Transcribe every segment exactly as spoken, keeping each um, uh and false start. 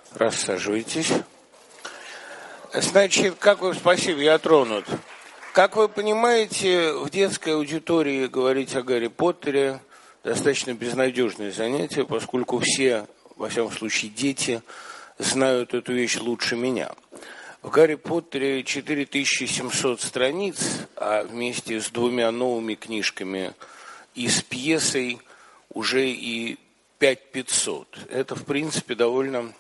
Рассаживайтесь. Значит, как вы, спасибо, я тронут. Как вы понимаете, в детской аудитории говорить о Гарри Поттере достаточно безнадежное занятие, поскольку все, во всяком случае, дети знают эту вещь лучше меня. В Гарри Поттере четыре тысячи семьсот страниц, а вместе с двумя новыми книжками и с пьесой уже и пять тысяч пятьсот. Это, в принципе, довольно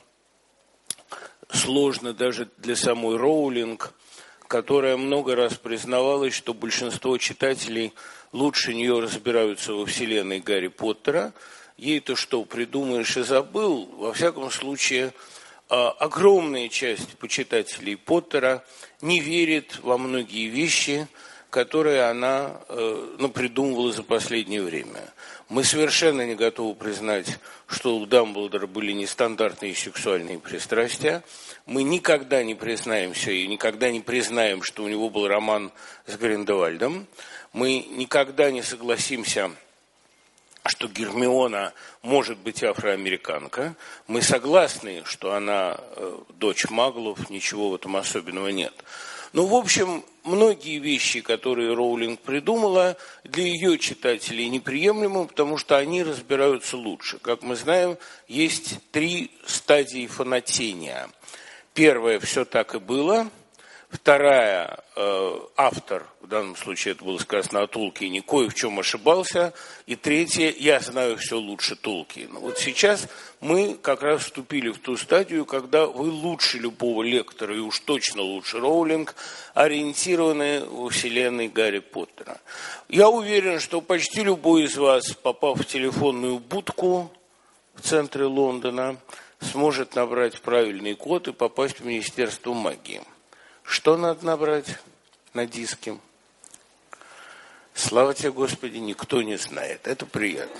сложно даже для самой Роулинг, которая много раз признавалась, что большинство читателей лучше нее разбираются во вселенной Гарри Поттера. Ей-то что, придумаешь и забыл? Во всяком случае, огромная часть почитателей Поттера не верит во многие вещи, которые она ну, придумывала за последнее время. Мы совершенно не готовы признать, что у Дамблдора были нестандартные сексуальные пристрастия. Мы никогда не признаемся и никогда не признаем, что у него был роман с Гриндевальдом. Мы никогда не согласимся, что Гермиона может быть афроамериканка. Мы согласны, что она э, дочь маглов, ничего в этом особенного нет. Ну, в общем, многие вещи, которые Роулинг придумала, для ее читателей неприемлемы, потому что они разбираются лучше. Как мы знаем, есть три стадии фанатения. Первая – все так и было. Вторая, э, автор, в данном случае это было сказано о Толкине, кое в чем ошибался. И третья, я знаю все лучше Толкина. Вот сейчас мы как раз вступили в ту стадию, когда вы лучше любого лектора, и уж точно лучше Роулинг, ориентированы во вселенной Гарри Поттера. Я уверен, что почти любой из вас, попав в телефонную будку в центре Лондона, сможет набрать правильный код и попасть в Министерство магии. Что надо набрать на диске? Слава тебе, Господи, никто не знает. Это приятно.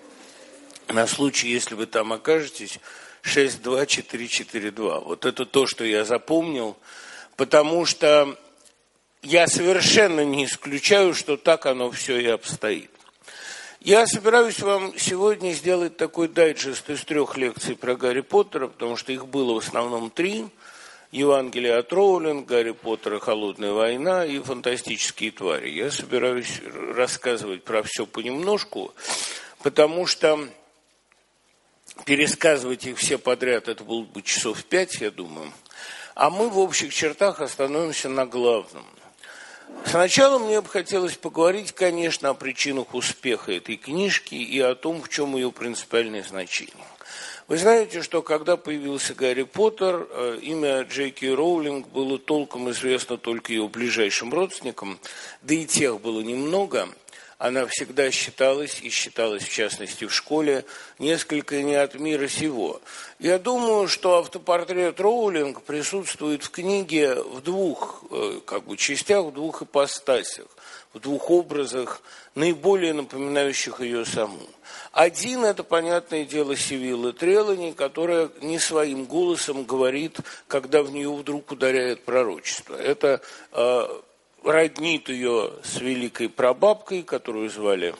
На случай, если вы там окажетесь, шесть два четыре четыре два. Вот это то, что я запомнил, потому что я совершенно не исключаю, что так оно все и обстоит. Я собираюсь вам сегодня сделать такой дайджест из трех лекций про Гарри Поттера, потому что их было в основном три. Евангелие от Роулинг, Гарри Поттер и Холодная война и фантастические твари. Я собираюсь рассказывать про все понемножку, потому что пересказывать их все подряд, это было бы часов пять, я думаю. А мы в общих чертах остановимся на главном. Сначала мне бы хотелось поговорить, конечно, о причинах успеха этой книжки и о том, в чем ее принципиальное значение. Вы знаете, что когда появился Гарри Поттер, имя Джей Кей Роулинг было толком известно только ее ближайшим родственникам, да и тех было немного. Она всегда считалась, и считалась в частности в школе, несколько не от мира сего. Я думаю, что автопортрет Роулинг присутствует в книге в двух как бы, частях, в двух ипостасях, в двух образах, наиболее напоминающих ее саму. Один – это, понятное дело, Сивилла Трелани, которая не своим голосом говорит, когда в нее вдруг ударяет пророчество. Это э, роднит ее с великой прабабкой, которую звали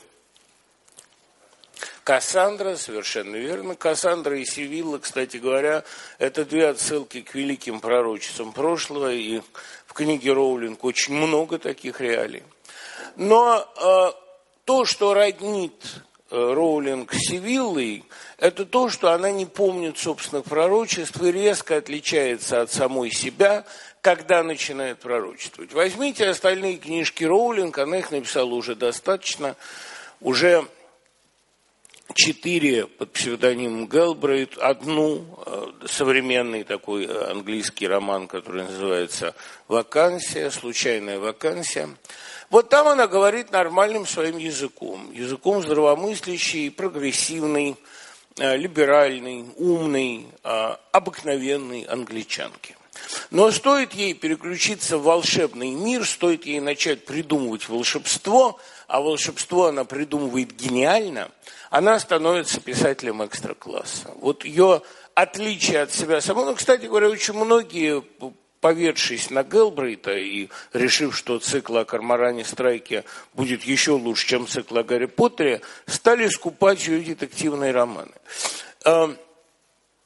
Кассандра, совершенно верно. Кассандра и Сивилла, кстати говоря, это две отсылки к великим пророчествам прошлого, и в книге Роулинг очень много таких реалий. Но э, то, что роднит Роулинг с Сивиллой, это то, что она не помнит собственных пророчеств и резко отличается от самой себя, когда начинает пророчествовать. Возьмите остальные книжки Роулинг, она их написала уже достаточно, уже четыре под псевдонимом Гэлбрейт, одну современный такой английский роман, который называется «Вакансия», «Случайная вакансия». Вот там она говорит нормальным своим языком, языком здравомыслящей, прогрессивной, либеральной, умной, обыкновенной англичанки. Но стоит ей переключиться в волшебный мир, стоит ей начать придумывать волшебство, а волшебство она придумывает гениально, она становится писателем экстра-класса. Вот ее отличие от себя самой, ну, кстати говоря, очень многие, поведшись на Гэлбрейта и решив, что цикл о Корморане Страйке будет еще лучше, чем цикл о Гарри Поттере, стали скупать ее детективные романы.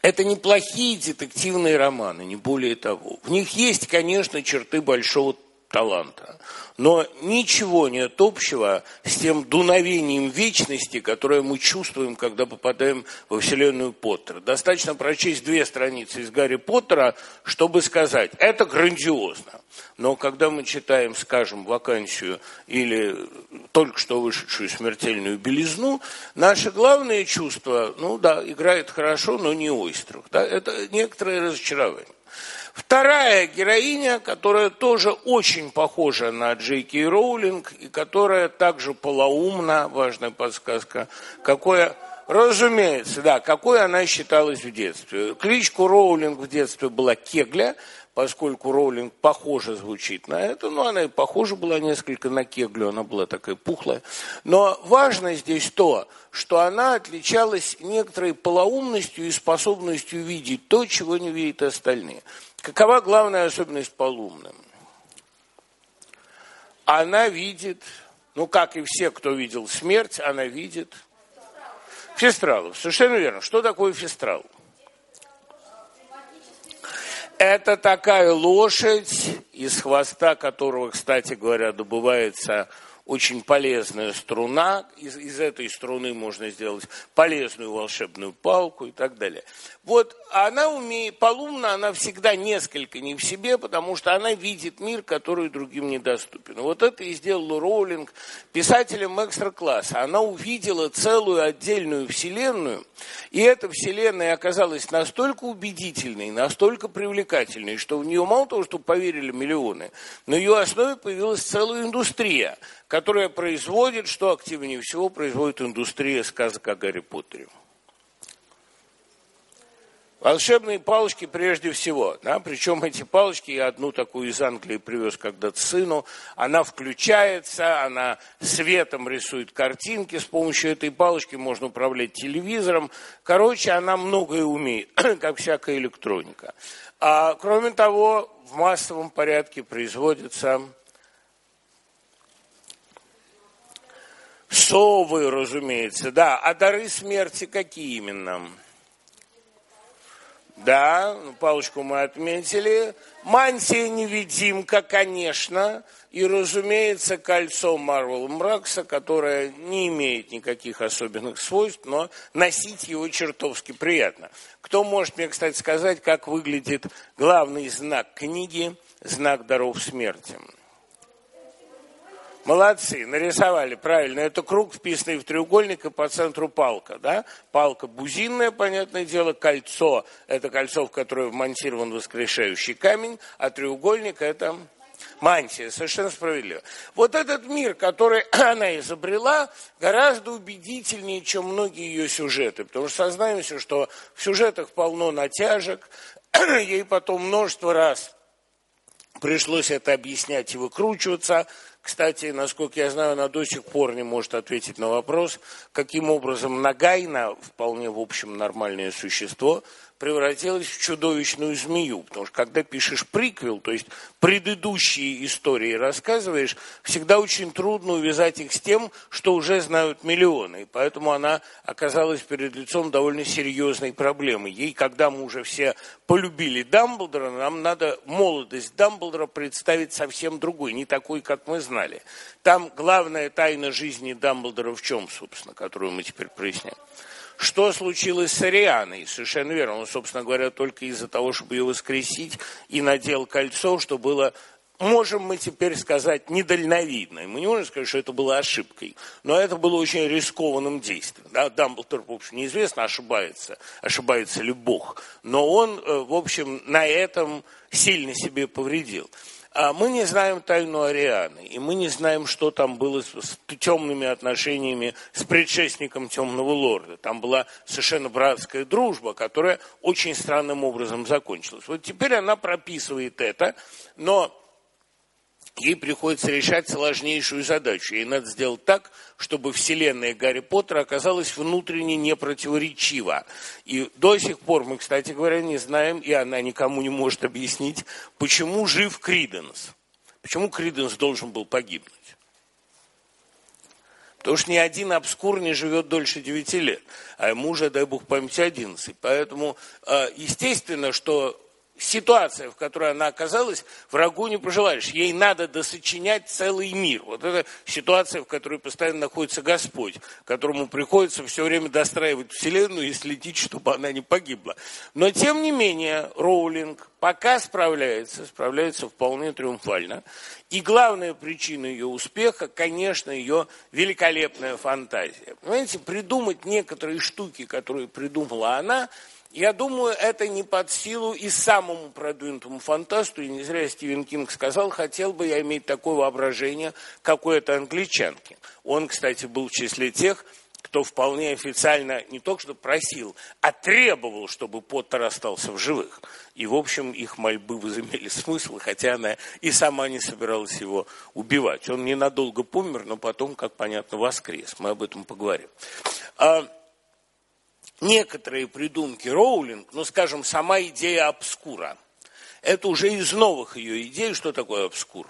Это неплохие детективные романы, не более того. В них есть, конечно, черты большого таланта, но ничего нет общего с тем дуновением вечности, которое мы чувствуем, когда попадаем во вселенную Поттера. Достаточно прочесть две страницы из Гарри Поттера, чтобы сказать, это грандиозно. Но когда мы читаем, скажем, «Вакансию» или только что вышедшую «Смертельную белизну», наше главное чувство, ну да, играет хорошо, но не Ойстрах. Да, это некоторое разочарование. Вторая героиня, которая тоже очень похожа на Джей Кей Роулинг и которая также полоумна, важная подсказка, какое, разумеется, да, какой она считалась в детстве. Кличку Роулинг в детстве была Кегля, поскольку Роулинг похоже звучит на это, но она и похожа была несколько на Кеглю, она была такая пухлая. Но важно здесь то, что она отличалась некоторой полоумностью и способностью видеть то, чего не видят остальные. Какова главная особенность полоумным? Она видит, ну как и все, кто видел смерть, она видит фестралов. Совершенно верно. Что такое фестрал? Это такая лошадь, из хвоста которого, кстати говоря, добывается очень полезная струна. Из, из этой струны можно сделать полезную волшебную палку и так далее. Вот она умеет, полумна, она всегда несколько не в себе, потому что она видит мир, который другим недоступен. Вот это и сделала Роулинг писателем экстра-класса. Она увидела целую отдельную вселенную, и эта вселенная оказалась настолько убедительной, настолько привлекательной, что в нее мало того, что поверили миллионы, на ее основе появилась целая индустрия, которая производит, что активнее всего производит индустрия сказок о Гарри Поттере. Волшебные палочки прежде всего, да, причем эти палочки, я одну такую из Англии привез когда-то сыну, она включается, она светом рисует картинки, с помощью этой палочки можно управлять телевизором, короче, она многое умеет, как всякая электроника. А, кроме того, в массовом порядке производятся совы, разумеется, да, а дары смерти какие именно? Да, палочку мы отметили. Мантия-невидимка, конечно. И, разумеется, кольцо Марвел Мракса, которое не имеет никаких особенных свойств, но носить его чертовски приятно. Кто может мне, кстати, сказать, как выглядит главный знак книги, знак даров смерти? Молодцы, нарисовали, правильно. Это круг, вписанный в треугольник, и по центру палка, да? Палка бузинная, понятное дело, кольцо, это кольцо, в которое вмонтирован воскрешающий камень, а треугольник – это мантия, совершенно справедливо. Вот этот мир, который она изобрела, гораздо убедительнее, чем многие ее сюжеты, потому что сознаемся, что в сюжетах полно натяжек, ей потом множество раз пришлось это объяснять и выкручиваться. Кстати, насколько я знаю, она до сих пор не может ответить на вопрос, каким образом Нагайна, вполне в общем нормальное существо, превратилась в чудовищную змею. Потому что когда пишешь приквел, то есть предыдущие истории рассказываешь, всегда очень трудно увязать их с тем, что уже знают миллионы. И поэтому она оказалась перед лицом довольно серьезной проблемы. Ей, когда мы уже все полюбили Дамблдора, нам надо молодость Дамблдора представить совсем другой, не такой, как мы знали. Там главная тайна жизни Дамблдора в чем, собственно, которую мы теперь проясняем? Что случилось с Арианой? Совершенно верно. Он, собственно говоря, только из-за того, чтобы ее воскресить, и надел кольцо, что было, можем мы теперь сказать, недальновидно. Мы не можем сказать, что это было ошибкой, но это было очень рискованным действием. Да? Дамблдор, в общем, неизвестно, ошибается, ошибается ли Бог, но он, в общем, на этом сильно себе повредил. Мы не знаем тайну Арианы, и мы не знаем, что там было с темными отношениями с предшественником Темного Лорда. Там была совершенно братская дружба, которая очень странным образом закончилась. Вот теперь она прописывает это, но ей приходится решать сложнейшую задачу. Ей надо сделать так, чтобы вселенная Гарри Поттера оказалась внутренне непротиворечива. И до сих пор мы, кстати говоря, не знаем, и она никому не может объяснить, почему жив Криденс. Почему Криденс должен был погибнуть. Потому что ни один обскур не живет дольше девяти лет, а ему уже, дай бог памяти, одиннадцать. Поэтому, естественно, что ситуация, в которой она оказалась, врагу не пожелаешь. Ей надо досочинять целый мир. Вот это ситуация, в которой постоянно находится Господь, которому приходится все время достраивать Вселенную и следить, чтобы она не погибла. Но, тем не менее, Роулинг пока справляется, справляется вполне триумфально. И главная причина ее успеха, конечно, ее великолепная фантазия. Понимаете, придумать некоторые штуки, которые придумала она, я думаю, это не под силу и самому продвинутому фантасту, и не зря Стивен Кинг сказал, хотел бы я иметь такое воображение, как у этой англичанки. Он, кстати, был в числе тех, кто вполне официально не только что просил, а требовал, чтобы Поттер остался в живых. И, в общем, их мольбы возымели смысл, хотя она и сама не собиралась его убивать. Он ненадолго помер, но потом, как понятно, воскрес. Мы об этом поговорим. Некоторые придумки Роулинг, ну, скажем, сама идея обскура, это уже из новых ее идей. Что такое обскур?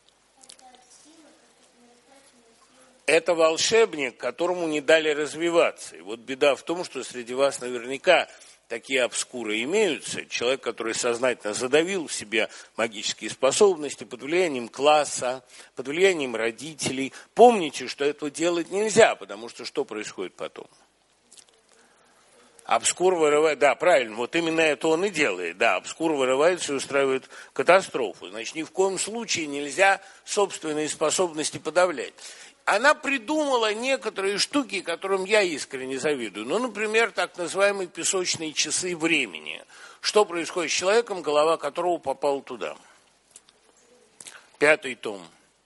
Это волшебник, которому не дали развиваться. И вот беда в том, что среди вас наверняка такие обскуры имеются. Человек, который сознательно задавил в себе магические способности под влиянием класса, под влиянием родителей. Помните, что этого делать нельзя, потому что что происходит потом? Обскур вырывает, да, правильно, вот именно это он и делает, да, обскур вырывается и устраивает катастрофу. Значит, ни в коем случае нельзя собственные способности подавлять. Она придумала некоторые штуки, которым я искренне завидую. Ну, например, так называемые песочные часы времени. Что происходит с человеком, голова которого попала туда? Пятый том.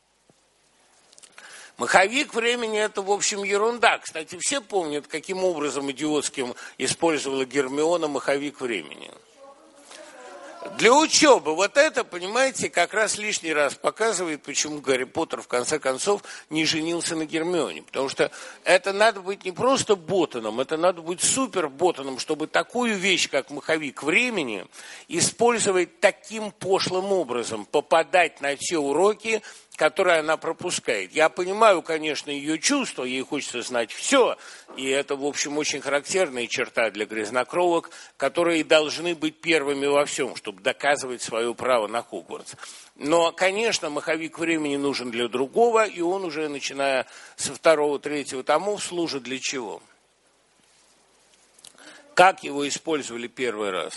Маховик времени – это, в общем, ерунда. Кстати, все помнят, каким образом идиотским использовала Гермиона маховик времени. Для учебы. Вот это, понимаете, как раз лишний раз показывает, почему Гарри Поттер, в конце концов, не женился на Гермионе. Потому что это надо быть не просто ботаном, это надо быть супер-ботаном, чтобы такую вещь, как маховик времени, использовать таким пошлым образом, попадать на те уроки, которые она пропускает. Я понимаю, конечно, ее чувства, ей хочется знать все, и это, в общем, очень характерная черта для грязнокровок, которые должны быть первыми во всем, чтобы доказывать свое право на Хогвартс. Но, конечно, маховик времени нужен для другого, и он уже, начиная со второго-третьего томов, служит для чего? Как его использовали первый раз?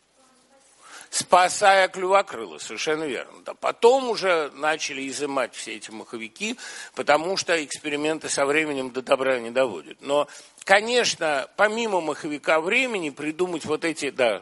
Спасая Клювокрыла, совершенно верно. Да. Потом уже начали изымать все эти маховики, потому что эксперименты со временем до добра не доводят. Но, конечно, помимо маховика времени придумать вот эти, да.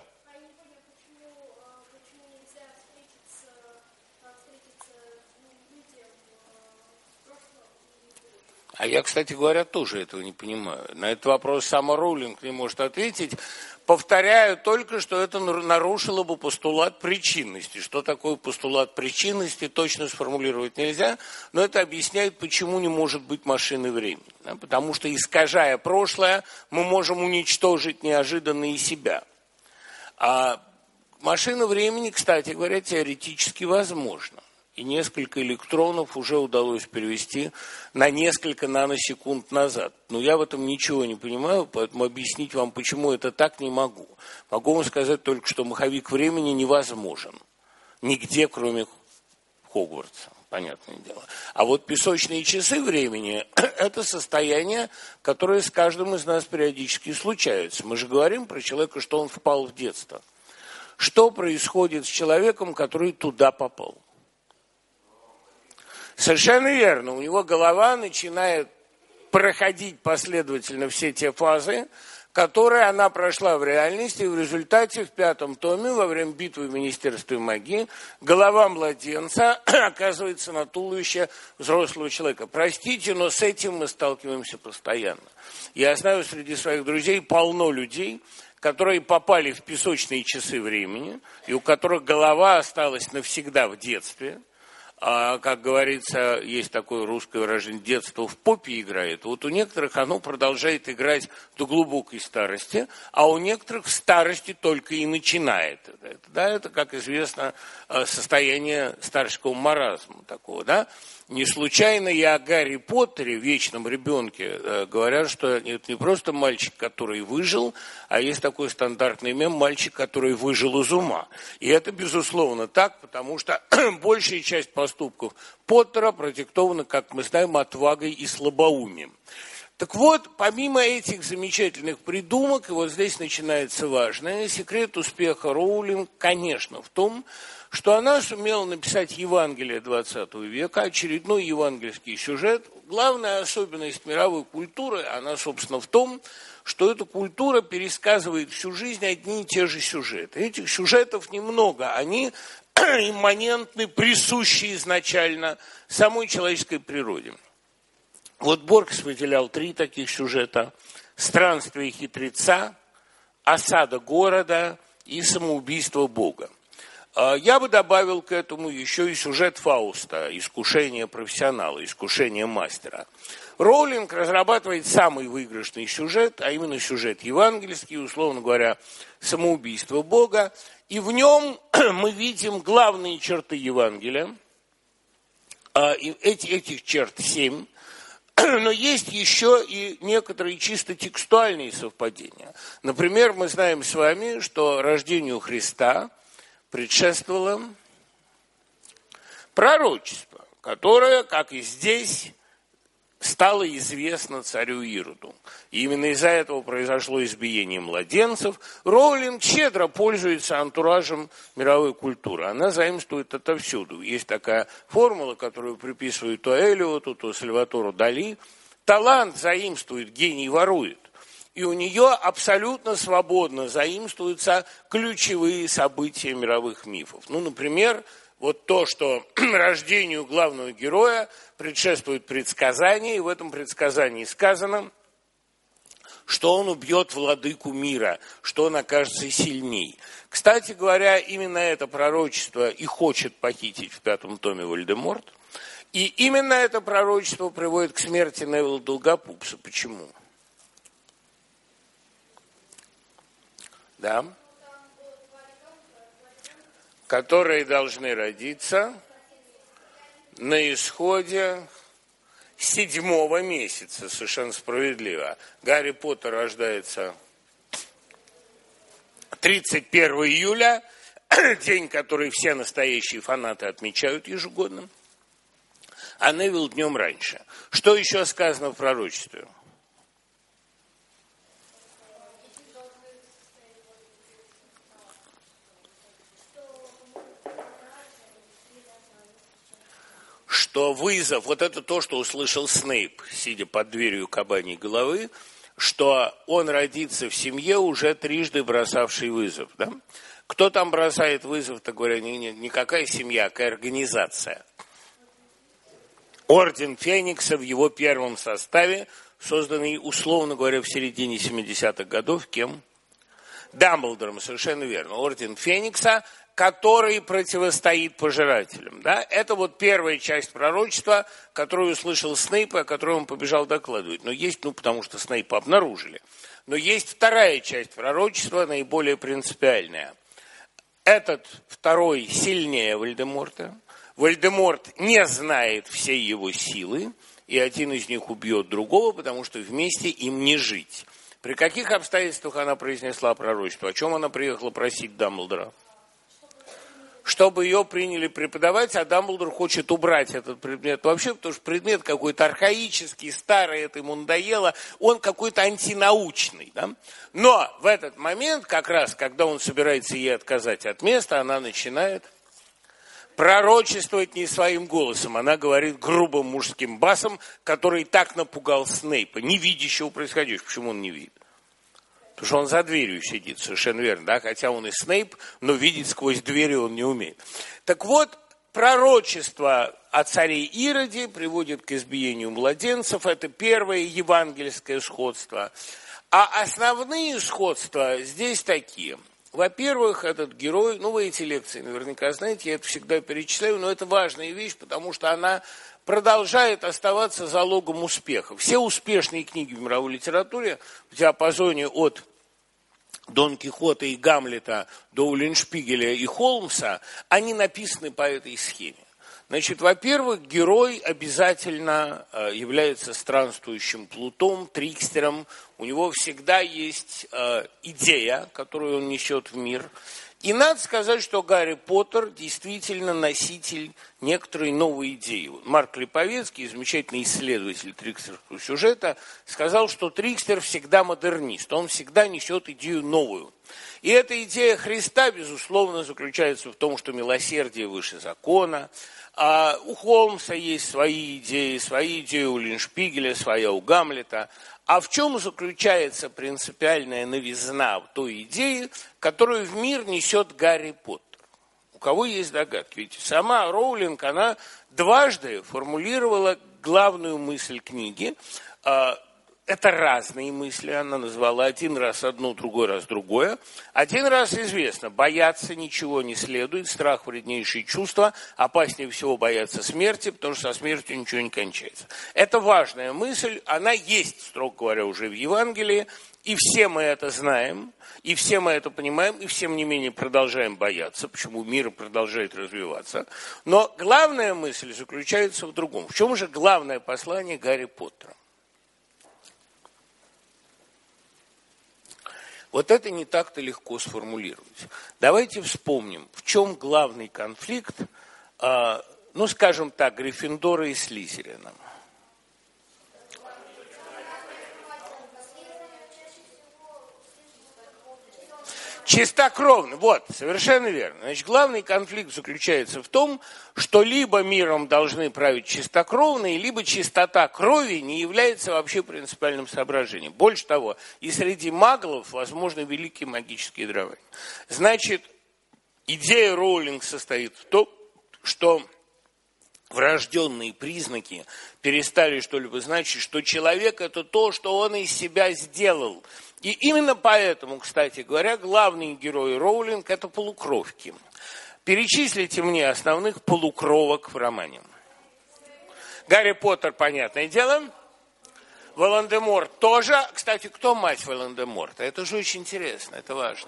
А я, кстати говоря, тоже этого не понимаю. На этот вопрос сама Роулинг не может ответить. Повторяю только, что это нарушило бы постулат причинности. Что такое постулат причинности, точно сформулировать нельзя, но это объясняет, почему не может быть машины времени. Да? Потому что, искажая прошлое, мы можем уничтожить неожиданно и себя. А машина времени, кстати говоря, теоретически возможна. И несколько электронов уже удалось перевести на несколько наносекунд назад. Но я в этом ничего не понимаю, поэтому объяснить вам, почему это так, не могу. Могу вам сказать только, что маховик времени невозможен. Нигде, кроме Хогвартса, понятное дело. А вот песочные часы времени – это состояние, которое с каждым из нас периодически случается. Мы же говорим про человека, что он впал в детство. Что происходит с человеком, который туда попал? Совершенно верно. У него голова начинает проходить последовательно все те фазы, которые она прошла в реальности. И в результате в пятом томе, во время битвы в Министерстве магии, голова младенца оказывается на туловище взрослого человека. Простите, но с этим мы сталкиваемся постоянно. Я знаю среди своих друзей полно людей, которые попали в песочные часы времени, и у которых голова осталась навсегда в детстве. а, как говорится, есть такое русское выражение, детство в попе играет. Вот у некоторых оно продолжает играть до глубокой старости, а у некоторых в старости только и начинает. Это, да, это, как известно, состояние старческого маразма такого, да. Не случайно и о Гарри Поттере, вечном ребенке, говорят, что это не просто мальчик, который выжил, а есть такой стандартный мем «мальчик, который выжил из ума». И это, безусловно, так, потому что большая часть поступков Поттера продиктована, как мы знаем, отвагой и слабоумием. Так вот, помимо этих замечательных придумок, и вот здесь начинается важное, секрет успеха Роулинг, конечно, в том, что она сумела написать Евангелие двадцатого века, очередной евангельский сюжет. Главная особенность мировой культуры, она, собственно, в том, что эта культура пересказывает всю жизнь одни и те же сюжеты. Этих сюжетов немного, они имманентны, присущи изначально самой человеческой природе. Вот Борхес выделял три таких сюжета: странствие хитреца, осада города и самоубийство Бога. Я бы добавил к этому еще и сюжет Фауста, искушение профессионала, искушение мастера. Роулинг разрабатывает самый выигрышный сюжет, а именно сюжет евангельский, условно говоря, самоубийство Бога. И в нем мы видим главные черты Евангелия. Эти, этих черт семь. Но есть еще и некоторые чисто текстуальные совпадения. Например, мы знаем с вами, что рождению Христа предшествовало пророчество, которое, как и здесь, стало известно царю Ироду. И именно из-за этого произошло избиение младенцев. Роулинг щедро пользуется антуражем мировой культуры. Она заимствует отовсюду. Есть такая формула, которую приписывают то Элиоту, то Сальватору Дали. Талант заимствует, гений ворует. И у нее абсолютно свободно заимствуются ключевые события мировых мифов. Ну, например, вот то, что рождению главного героя предшествует предсказание, и в этом предсказании сказано, что он убьет владыку мира, что он окажется сильней. Кстати говоря, именно это пророчество и хочет похитить в пятом томе Волдеморт. И именно это пророчество приводит к смерти Невилла Долгопупса. Почему? Да? Которые должны родиться на исходе седьмого месяца, совершенно справедливо. Гарри Поттер рождается тридцать первого июля, день, который все настоящие фанаты отмечают ежегодно, а Невилл днем раньше. Что еще сказано в пророчестве? Что вызов, вот это то, что услышал Снейп, сидя под дверью кабаньей головы, что он родится в семье, уже трижды бросавший вызов. Да? Кто там бросает вызов-то, говоря, не, не, не какая семья, а какая организация. Орден Феникса в его первом составе, созданный, условно говоря, в середине семидесятых годов, кем? Дамблдором, совершенно верно. Орден Феникса, который противостоит пожирателям. Да? Это вот первая часть пророчества, которую услышал Снейп, о которой он побежал докладывать. Но есть, ну, потому что Снейпа обнаружили. Но есть вторая часть пророчества, наиболее принципиальная. Этот второй сильнее Волдеморта. Волдеморт не знает всей его силы, и один из них убьет другого, потому что вместе им не жить. При каких обстоятельствах она произнесла пророчество? О чем она приехала просить Дамблдора? Чтобы ее приняли преподавать, а Дамблдор хочет убрать этот предмет вообще, потому что предмет какой-то архаический, старый, это ему надоело, он какой-то антинаучный. Да? Но в этот момент, как раз, когда он собирается ей отказать от места, она начинает пророчествовать не своим голосом. Она говорит грубым мужским басом, который так напугал Снейпа, не видящего происходящего. Почему он не видит? Потому что он за дверью сидит, совершенно верно, да, хотя он и Снейп, но видеть сквозь двери он не умеет. Так вот, пророчество о царе Ироде приводит к избиению младенцев, это первое евангельское сходство. А основные сходства здесь такие. Во-первых, этот герой, ну вы эти лекции наверняка знаете, я это всегда перечисляю, но это важная вещь, потому что она продолжает оставаться залогом успеха. Все успешные книги в мировой литературе в диапазоне от Дон Кихота и Гамлета до Уллиншпигеля и Холмса, они написаны по этой схеме. Значит, во-первых, герой обязательно является странствующим плутом, трикстером. У него всегда есть идея, которую он несет в мир. И надо сказать, что Гарри Поттер действительно носитель некоторой новой идеи. Марк Липовецкий, замечательный исследователь трикстерского сюжета, сказал, что трикстер всегда модернист, он всегда несет идею новую. И эта идея Христа, безусловно, заключается в том, что милосердие выше закона. А у Холмса есть свои идеи, свои идеи у Уллиншпигеля, своя у Гамлета. А в чем заключается принципиальная новизна той идеи, которую в мир несет Гарри Поттер? У кого есть догадки? Ведь сама Роулинг, она дважды формулировала главную мысль книги. Это разные мысли, она назвала один раз одно, другой раз другое. Один раз известно, бояться ничего не следует, страх вреднейшее чувство, опаснее всего бояться смерти, потому что со смертью ничего не кончается. Это важная мысль, она есть, строго говоря, уже в Евангелии, и все мы это знаем, и все мы это понимаем, и всем не менее продолжаем бояться, почему мир продолжает развиваться. Но главная мысль заключается в другом. В чем же главное послание Гарри Поттера? Вот это не так-то легко сформулировать. Давайте вспомним, в чем главный конфликт, э, ну, скажем так, Гриффиндора и Слизерина. Чистокровно, вот, совершенно верно. Значит, главный конфликт заключается в том, что либо миром должны править чистокровные, либо чистота крови не является вообще принципиальным соображением. Больше того, и среди маглов возможны великие магические дарования. Значит, идея Роулинг состоит в том, что врожденные признаки перестали что-либо значить, что человек – это то, что он из себя сделал. И именно поэтому, кстати говоря, главные герои Роулинг – это полукровки. Перечислите мне основных полукровок в романе. Гарри Поттер, понятное дело. Волан-де-Морт тоже. Кстати, кто мать Волан-де-Морта? Это же очень интересно, это важно.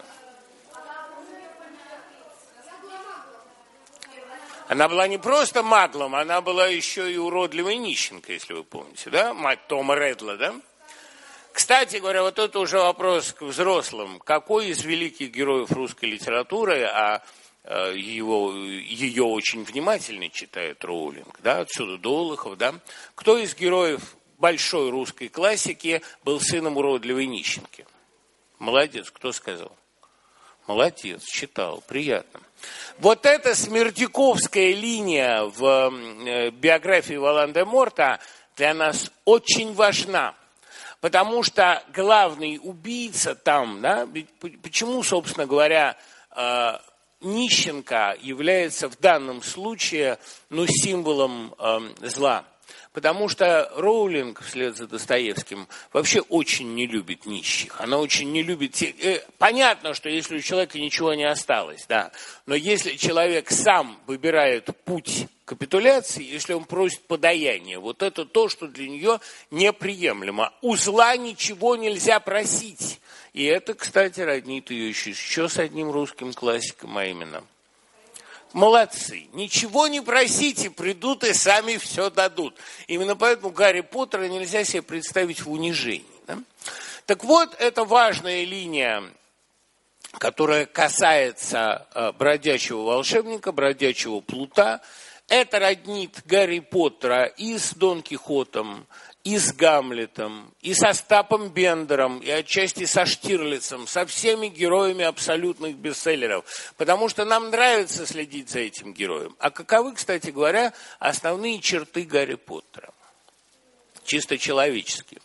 Она была не просто маглом, она была еще и уродливой нищенкой, если вы помните, да? Мать Тома Реддла, да? Кстати говоря, вот это уже вопрос к взрослым. Какой из великих героев русской литературы, а его, ее очень внимательно читает Роулинг, да, отсюда Долохов, да, кто из героев большой русской классики был сыном уродливой нищенки? Молодец, кто сказал? Молодец, читал, приятно. Вот эта смердяковская линия в биографии Волан-де-Морта для нас очень важна. Потому что главный убийца там, да, почему, собственно говоря, нищенка является в данном случае, ну, символом зла. Потому что Роулинг, вслед за Достоевским, вообще очень не любит нищих. Она очень не любит... Понятно, что если у человека ничего не осталось, да, но если человек сам выбирает путь капитуляции, если он просит подаяния, вот это то, что для нее неприемлемо. У зла ничего нельзя просить. И это, кстати, роднит ее еще, еще с одним русским классиком, а именно... Молодцы. Ничего не просите, придут и сами все дадут. Именно поэтому Гарри Поттера нельзя себе представить в унижении. Да? Так вот, это важная линия, которая касается э, бродячего волшебника, бродячего плута. Это роднит Гарри Поттера и с Дон Кихотом, и с Гамлетом, и со Остапом Бендером, и отчасти со Штирлицем, со всеми героями абсолютных бестселлеров. Потому что нам нравится следить за этим героем. А каковы, кстати говоря, основные черты Гарри Поттера? Чисто человеческие.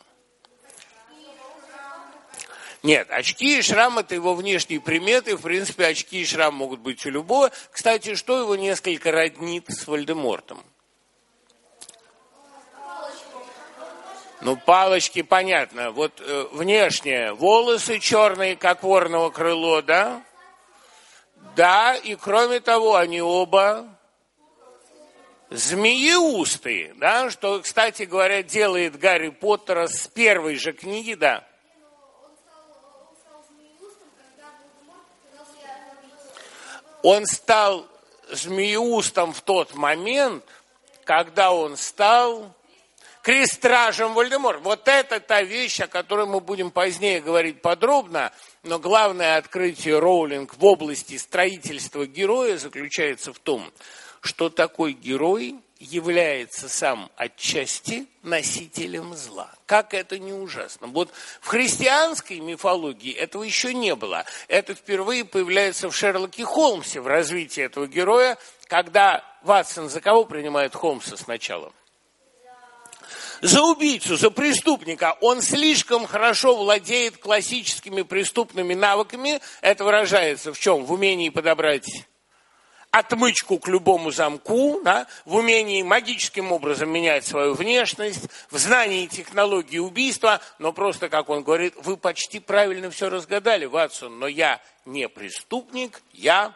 Нет, очки и шрам – это его внешние приметы. В принципе, очки и шрам могут быть у любого. Кстати, что его несколько роднит с Вольдемортом? Ну, палочки, понятно. Вот э, внешне волосы черные, как ворного крыло, да? Да, и кроме того, они оба змееустые, да, что, кстати говоря, делает Гарри Поттера с первой же книги, да. Он стал змееустом в тот момент, когда он стал крестражем Волдеморта. Вот это та вещь, о которой мы будем позднее говорить подробно, но главное открытие Роулинг в области строительства героя заключается в том, что такой герой является сам отчасти носителем зла. Как это не ужасно. Вот в христианской мифологии этого еще не было. Это впервые появляется в Шерлоке Холмсе, в развитии этого героя, когда Ватсон за кого принимает Холмса сначала? За убийцу, за преступника. Он слишком хорошо владеет классическими преступными навыками. Это выражается в чем? В умении подобрать отмычку к любому замку, да, в умении магическим образом менять свою внешность, в знании технологии убийства, но просто, как он говорит, вы почти правильно все разгадали, Ватсон, но я не преступник, я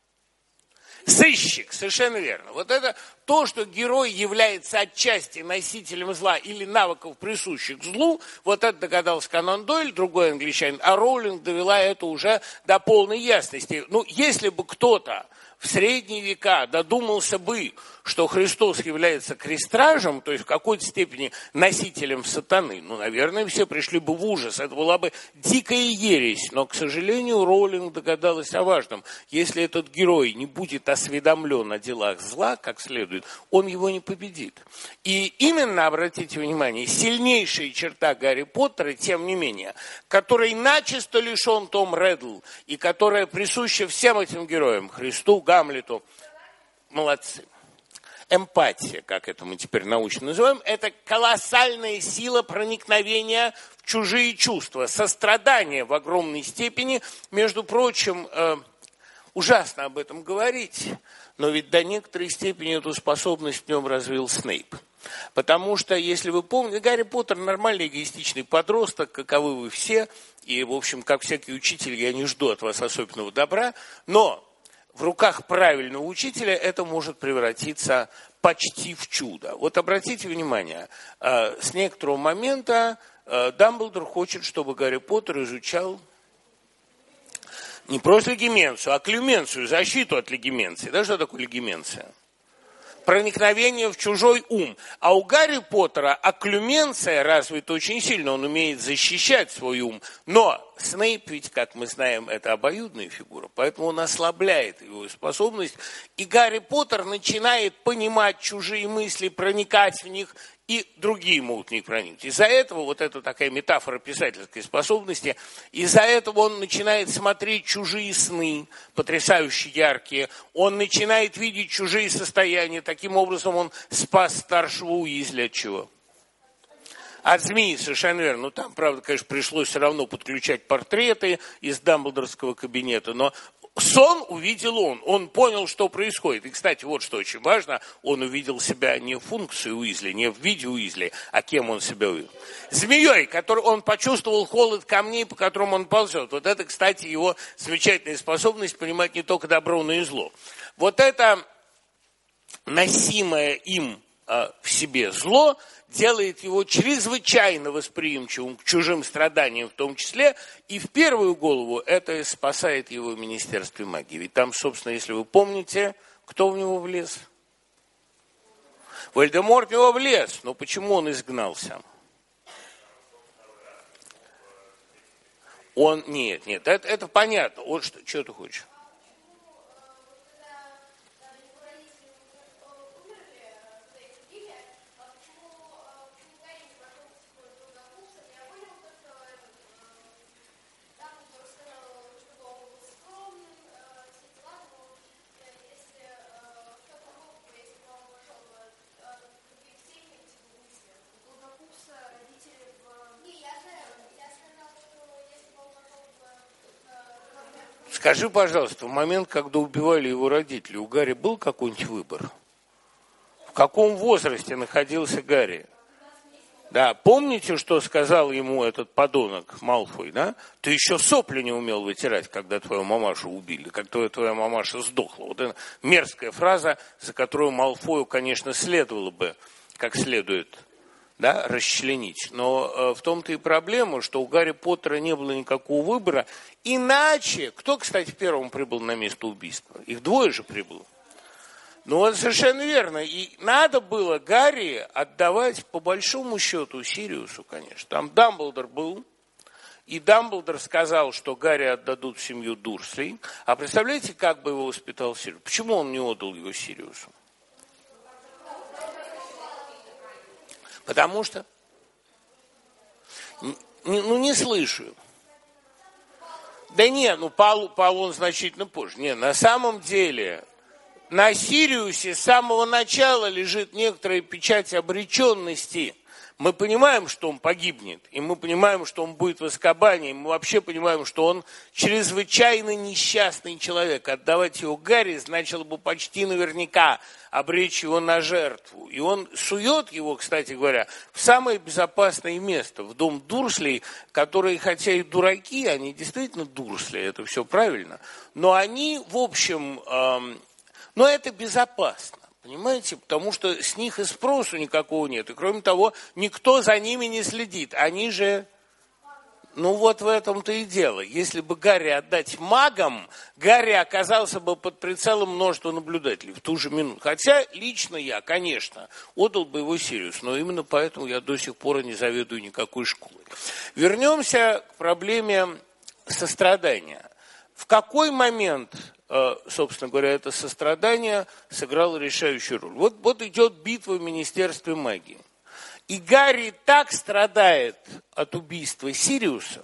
сыщик, совершенно верно. Вот это то, что герой является отчасти носителем зла или навыков, присущих злу, вот это догадался Конан Дойль, другой англичанин, а Роулинг довела это уже до полной ясности. Ну, если бы кто-то в средние века додумался бы, что Христос является крестражем, то есть в какой-то степени носителем сатаны, ну, наверное, все пришли бы в ужас. Это была бы дикая ересь. Но, к сожалению, Роулинг догадалась о важном. Если этот герой не будет осведомлен о делах зла, как следует, он его не победит. И именно, обратите внимание, сильнейшая черта Гарри Поттера, тем не менее, которой начисто лишен Том Реддл, и которая присуща всем этим героям, Христу, Гамлету, молодцы. Эмпатия, как это мы теперь научно называем, это колоссальная сила проникновения в чужие чувства, сострадание в огромной степени. Между прочим, э, ужасно об этом говорить, но ведь до некоторой степени эту способность в нем развил Снейп. Потому что, если вы помните, Гарри Поттер нормальный эгоистичный подросток, каковы вы все, и, в общем, как всякий учитель, я не жду от вас особенного добра, но в руках правильного учителя это может превратиться почти в чудо. Вот обратите внимание, с некоторого момента Дамблдор хочет, чтобы Гарри Поттер изучал не просто легименцию, а клюменцию, защиту от легименции. Да, что такое легименция? Проникновение в чужой ум. А у Гарри Поттера оклюменция развита очень сильно, он умеет защищать свой ум. Но Снейп ведь, как мы знаем, это обоюдная фигура, поэтому он ослабляет его способность. И Гарри Поттер начинает понимать чужие мысли, проникать в них, и другие могут в них проникнуть. Из-за этого, вот это такая метафора писательской способности, из-за этого он начинает смотреть чужие сны, потрясающе яркие, он начинает видеть чужие состояния, таким образом он спас старшего Уизли от чего? От змеи, совершенно верно. Ну, там, правда, конечно, пришлось все равно подключать портреты из дамблдорского кабинета, но сон увидел он, он понял, что происходит. И, кстати, вот что очень важно, он увидел себя не в функции Уизли, не в виде Уизли, а кем он себя увидел? Змеей, который он почувствовал холод камней, по которым он ползет. Вот это, кстати, его замечательная способность понимать не только добро, но и зло. Вот это носимое им э, в себе зло делает его чрезвычайно восприимчивым к чужим страданиям в том числе, и в первую голову это спасает его в Министерстве магии. Ведь там, собственно, если вы помните, кто в него влез? Волдеморт в него влез, но почему он изгнался? Он, нет, нет, это, это понятно. Вот что, что ты хочешь? Скажи, пожалуйста, в момент, когда убивали его родители, у Гарри был какой-нибудь выбор? В каком возрасте находился Гарри? Да, помните, что сказал ему этот подонок Малфой, да? Ты еще сопли не умел вытирать, когда твою мамашу убили, как твоя мамаша сдохла. Вот это мерзкая фраза, за которую Малфою, конечно, следовало бы как следует, да, расчленить. Но э, в том-то и проблема, что у Гарри Поттера не было никакого выбора. Иначе, кто, кстати, первым прибыл на место убийства? Их двое же прибыло. Ну, вот совершенно верно. И надо было Гарри отдавать, по большому счету, Сириусу, конечно. Там Дамблдор был, и Дамблдор сказал, что Гарри отдадут в семью Дурслей. А представляете, как бы его воспитал Сириус? Почему он не отдал его Сириусу? Потому что... Ну, не слышу. Да нет, ну, пал, пал он значительно позже. Нет, на самом деле... На Сириусе с самого начала лежит некоторая печать обреченности. Мы понимаем, что он погибнет, и мы понимаем, что он будет в Азкабане, и мы вообще понимаем, что он чрезвычайно несчастный человек. Отдавать его Гарри значило бы почти наверняка обречь его на жертву. И он сует его, кстати говоря, в самое безопасное место, в дом Дурслей, которые, хотя и дураки, они действительно Дурсли, это все правильно, но они, в общем... Эм, Но это безопасно, понимаете, потому что с них и спросу никакого нет. И кроме того, никто за ними не следит. Они же, ну вот в этом-то и дело. Если бы Гарри отдать магам, Гарри оказался бы под прицелом множества наблюдателей в ту же минуту. Хотя лично я, конечно, отдал бы его Сириус, но именно поэтому я до сих пор не заведую никакой школой. Вернемся к проблеме сострадания. В какой момент... собственно говоря, это сострадание сыграло решающую роль. Вот, вот идет битва в Министерстве магии. И Гарри так страдает от убийства Сириуса,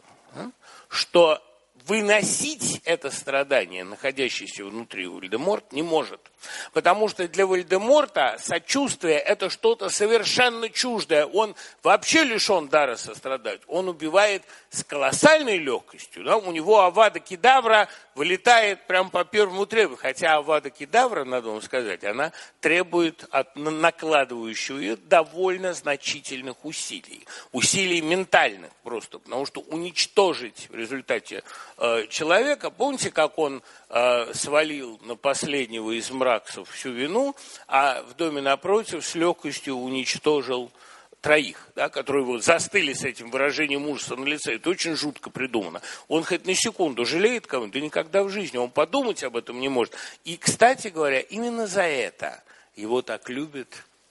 что выносить это страдание, находящееся внутри Вольдеморта, не может. Потому что для Вольдеморта сочувствие – это что-то совершенно чуждое. Он вообще лишен дара сострадать. Он убивает с колоссальной легкостью. Да? У него Авада Кедавра вылетает прямо по первому требованию. Хотя Авада Кедавра, надо вам сказать, она требует от накладывающего ее довольно значительных усилий. Усилий ментальных просто. Потому что уничтожить в результате э, человека, помните, как он э, свалил на последнего из мраков всю вину, а в доме напротив с легкостью уничтожил троих, да, которые вот застыли с этим выражением ужаса на лице. Это очень жутко придумано. Он хоть на секунду жалеет кого-нибудь, да никогда в жизни. Он подумать об этом не может. И, кстати говоря, именно за это его так любит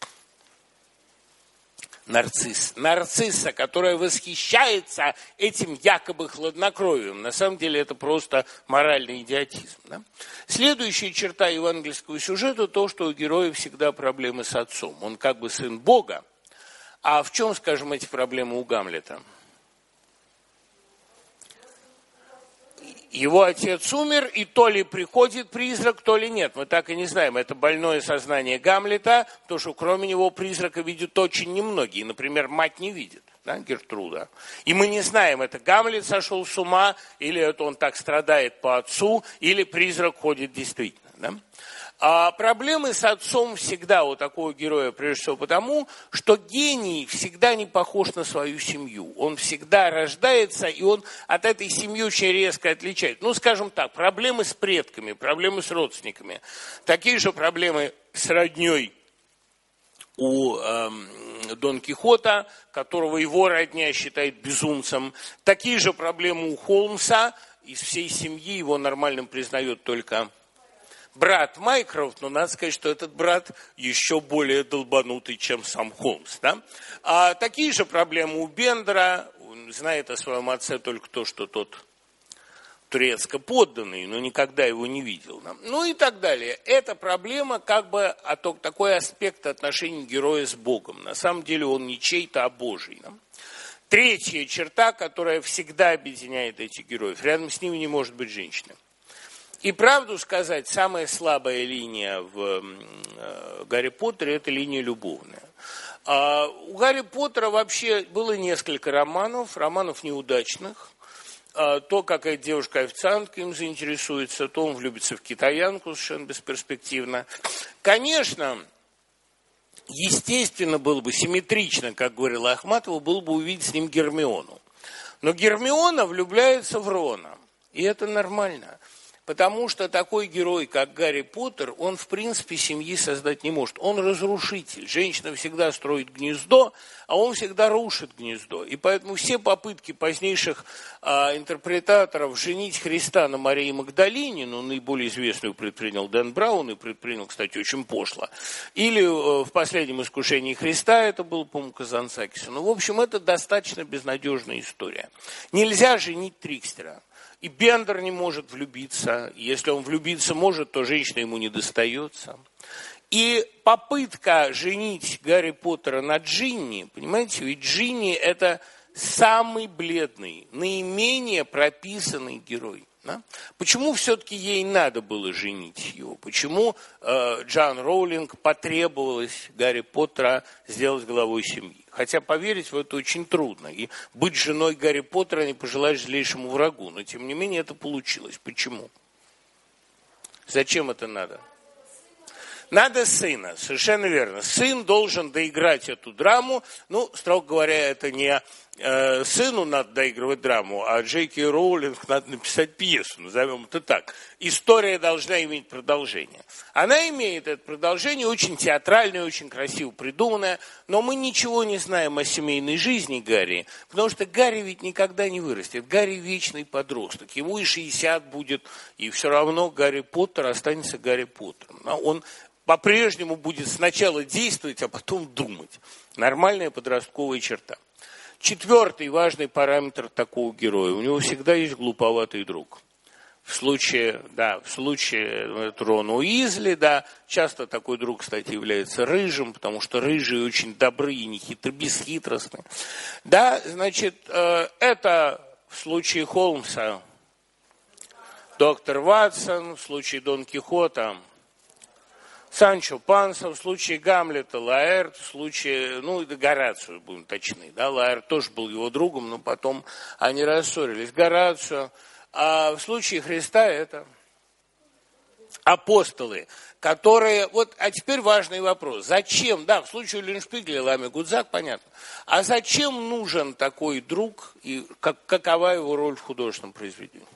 нарцисс. Нарцисса, которая восхищается этим якобы хладнокровием. На самом деле это просто моральный идиотизм. Да? Следующая черта евангельского сюжета то, что у героя всегда проблемы с отцом. Он как бы сын Бога. А в чем, скажем, эти проблемы у Гамлета? Его отец умер, и то ли приходит призрак, то ли нет. Мы так и не знаем. Это больное сознание Гамлета, потому что кроме него призрака видят очень немногие. Например, мать не видит, да, Гертруда. И мы не знаем, это Гамлет сошел с ума, или это он так страдает по отцу, или призрак ходит действительно. Да? А проблемы с отцом всегда у такого героя, прежде всего потому, что гений всегда не похож на свою семью. Он всегда рождается, и он от этой семьи очень резко отличается. Ну, скажем так, проблемы с предками, проблемы с родственниками. Такие же проблемы с родней у э, Дон Кихота, которого его родня считает безумцем. Такие же проблемы у Холмса. Из всей семьи его нормальным признает только брат Майкрофт, но надо сказать, что этот брат еще более долбанутый, чем сам Холмс. Да? А такие же проблемы у Бендера. Он знает о своем отце только то, что тот турецко подданный, но никогда его не видел. Да? Ну и так далее. Эта проблема как бы такой аспект отношений героя с Богом. На самом деле он не чей-то, а Божий. Да? Третья черта, которая всегда объединяет этих героев. Рядом с ними не может быть женщины. И правду сказать, самая слабая линия в Гарри Поттере – это линия любовная. А у Гарри Поттера вообще было несколько романов, романов неудачных. А то, какая девушка-официантка им заинтересуется, то он влюбится в китаянку совершенно бесперспективно. Конечно, естественно, было бы симметрично, как говорила Ахматова, было бы увидеть с ним Гермиону. Но Гермиона влюбляется в Рона, и это нормально. Потому что такой герой, как Гарри Поттер, он, в принципе, семьи создать не может. Он разрушитель. Женщина всегда строит гнездо, а он всегда рушит гнездо. И поэтому все попытки позднейших а, интерпретаторов женить Христа на Марии Магдалине, ну, наиболее известную предпринял Дэн Браун, и предпринял, кстати, очень пошло, или э, в «Последнем искушении Христа», это был, по-моему, Казанцакиса. Ну, в общем, это достаточно безнадежная история. Нельзя женить трикстера. И Бендер не может влюбиться. Если он влюбиться может, то женщина ему не достается. И попытка женить Гарри Поттера на Джинни, понимаете, ведь Джинни – это самый бледный, наименее прописанный герой. Да? Почему все-таки ей надо было женить его? Почему э, Джоан Роулинг потребовалось Гарри Поттера сделать главой семьи? Хотя поверить в это очень трудно. И быть женой Гарри Поттера не пожелаешь злейшему врагу. Но, тем не менее, это получилось. Почему? Зачем это надо? Надо сына, совершенно верно. Сын должен доиграть эту драму. Ну, строго говоря, это не э, сыну надо доигрывать драму, а Джей Кей Роулинг надо написать пьесу, назовем это так. История должна иметь продолжение. Она имеет это продолжение, очень театральное, очень красиво придуманное, но мы ничего не знаем о семейной жизни Гарри, потому что Гарри ведь никогда не вырастет. Гарри вечный подросток, ему и шестьдесят будет, и все равно Гарри Поттер останется Гарри Поттером. Он по-прежнему будет сначала действовать, а потом думать. Нормальная подростковая черта. Четвертый важный параметр такого героя. У него всегда есть глуповатый друг. В случае, да, в случае Рона Уизли, да, часто такой друг, кстати, является рыжим, потому что рыжие очень добры и нехитры, бесхитростны. Да, значит, это в случае Холмса доктор Ватсон, в случае Дон Кихота Санчо Панса, в случае Гамлета Лаэрт, в случае, ну, и Горацио, будем точны, да, Лаэрт тоже был его другом, но потом они рассорились. Горацио. А в случае Христа это апостолы, которые, вот, а теперь важный вопрос, зачем, да, в случае Линшпигеля, Лами Гудзак, понятно, а зачем нужен такой друг и как, какова его роль в художественном произведении?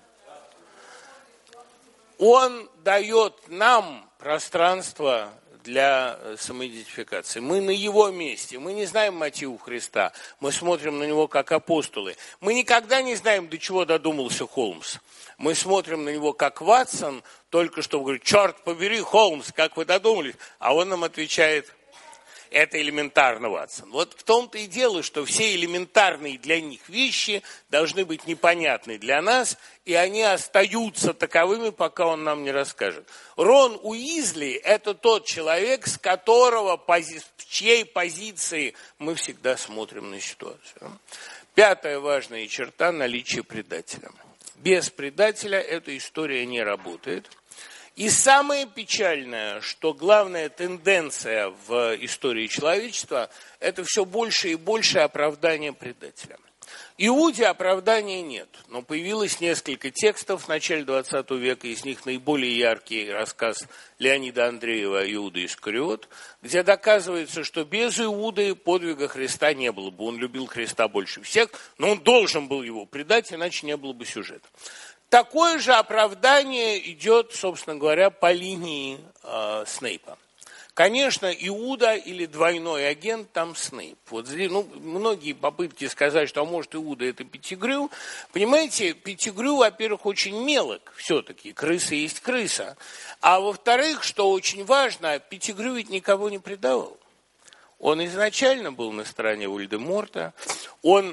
Он дает нам пространство для самоидентификации. Мы на его месте, мы не знаем мотивов Христа, мы смотрим на него как апостолы. Мы никогда не знаем, до чего додумался Холмс. Мы смотрим на него как Ватсон, только что говорит, черт побери, Холмс, как вы додумались? А он нам отвечает, это элементарно, Ватсон. Вот в том-то и дело, что все элементарные для них вещи должны быть непонятны для нас, и они остаются таковыми, пока он нам не расскажет. Рон Уизли – это тот человек, с которого, в чьей позиции мы всегда смотрим на ситуацию. Пятая важная черта – наличие предателя. Без предателя эта история не работает. И самое печальное, что главная тенденция в истории человечества – это все больше и больше оправдания предателя. Иуде оправдания нет, но появилось несколько текстов в начале двадцатого века, из них наиболее яркий рассказ Леонида Андреева «Иуда Искариот», где доказывается, что без Иуды подвига Христа не было бы. Он любил Христа больше всех, но он должен был его предать, иначе не было бы сюжета. Такое же оправдание идет, собственно говоря, по линии э, Снейпа. Конечно, Иуда или двойной агент там Снейп. Вот здесь, ну, многие попытки сказать, что, а может, Иуда это Петтигрю. Понимаете, Петтигрю, во-первых, очень мелок все-таки. Крыса есть крыса. А во-вторых, что очень важно, Петтигрю ведь никого не предавал. Он изначально был на стороне Воль-де-Морта. Он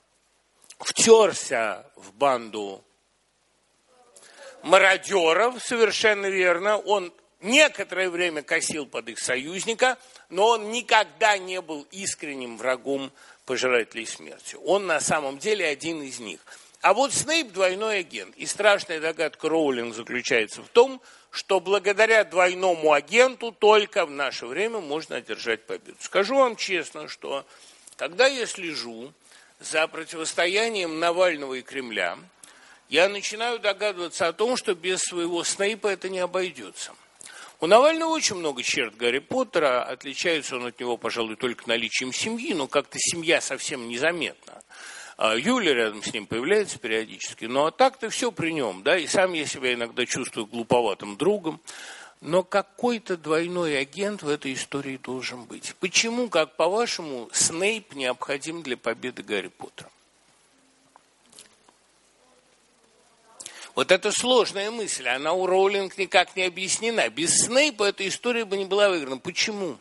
втерся в банду мародеров, совершенно верно. Он некоторое время косил под их союзника, но он никогда не был искренним врагом пожирателей смерти. Он на самом деле один из них. А вот Снейп двойной агент. И страшная догадка Роулинг заключается в том, что благодаря двойному агенту только в наше время можно одержать победу. Скажу вам честно, что когда я слежу за противостоянием Навального и Кремля, я начинаю догадываться о том, что без своего Снейпа это не обойдется. У Навального очень много черт Гарри Поттера, отличается он от него, пожалуй, только наличием семьи, но как-то семья совсем незаметна. Юля рядом с ним появляется периодически, но так-то все при нем, да, и сам я себя иногда чувствую глуповатым другом, но какой-то двойной агент в этой истории должен быть. Почему, как по-вашему, Снейп необходим для победы Гарри Поттера? Вот это сложная мысль, она у Роулинг никак не объяснена. Без Снейпа эта история бы не была выиграна. Почему?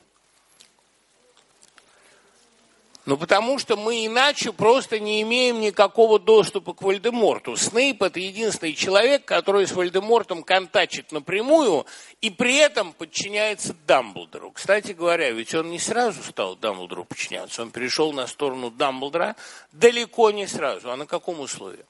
Ну, потому что мы иначе просто не имеем никакого доступа к Вольдеморту. Снейп – это единственный человек, который с Вольдемортом контачит напрямую и при этом подчиняется Дамблдору. Кстати говоря, ведь он не сразу стал Дамблдору подчиняться. Он перешел на сторону Дамблдора далеко не сразу. А на каком условии?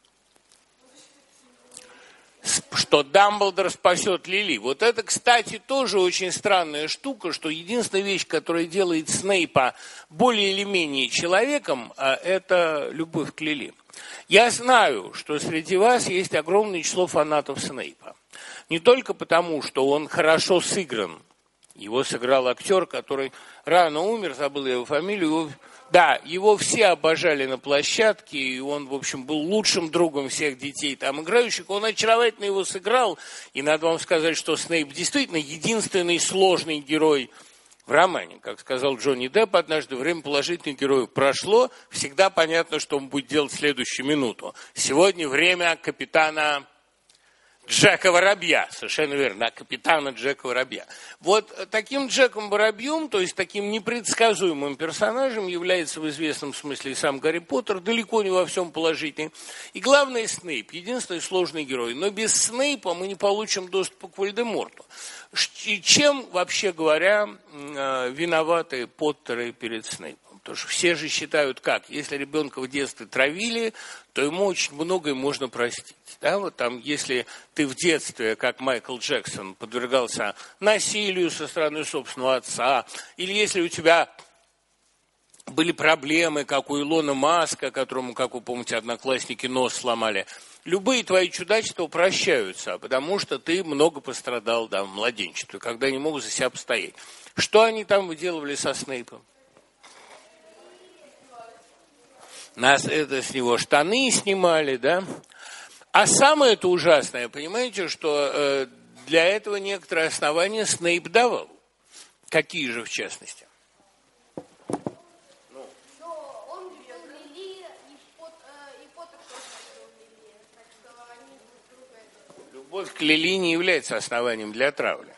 Что Дамблдор спасет Лили. Вот это, кстати, тоже очень странная штука, что единственная вещь, которая делает Снейпа более или менее человеком, это любовь к Лили. Я знаю, что среди вас есть огромное число фанатов Снейпа. Не только потому, что он хорошо сыгран. Его сыграл актер, который рано умер, забыл его фамилию, его... Да, его все обожали на площадке, и он, в общем, был лучшим другом всех детей там играющих. Он очаровательно его сыграл, и надо вам сказать, что Снейп действительно единственный сложный герой в романе. Как сказал Джонни Депп однажды, время положительных героев прошло, всегда понятно, что он будет делать в следующую минуту. Сегодня время капитана Джека Воробья, совершенно верно, капитана Джека Воробья. Вот таким Джеком Воробьем, то есть таким непредсказуемым персонажем является в известном смысле и сам Гарри Поттер, далеко не во всем положительный. И главное, Снейп, единственный сложный герой. Но без Снейпа мы не получим доступа к Вольдеморту. Чем, вообще говоря, виноваты Поттеры перед Снейпом? Потому что все же считают как, если ребенка в детстве травили, то ему очень многое можно простить. Да? Вот там, если ты в детстве, как Майкл Джексон, подвергался насилию со стороны собственного отца, или если у тебя были проблемы, как у Илона Маска, которому, как вы помните, одноклассники нос сломали, любые твои чудачества прощаются, потому что ты много пострадал да, в младенчестве, когда не могут за себя постоять. Что они там выделывали со Снейпом? Нас это с него штаны снимали, да? А самое-то ужасное, понимаете, что э, для этого некоторые основания Снейп давал. Какие же, в частности? Ну. Но он любил Лили, и, Пот, э, и Поттер тоже любил Лили, так что они друг друга это... Любовь к Лили не является основанием для травли.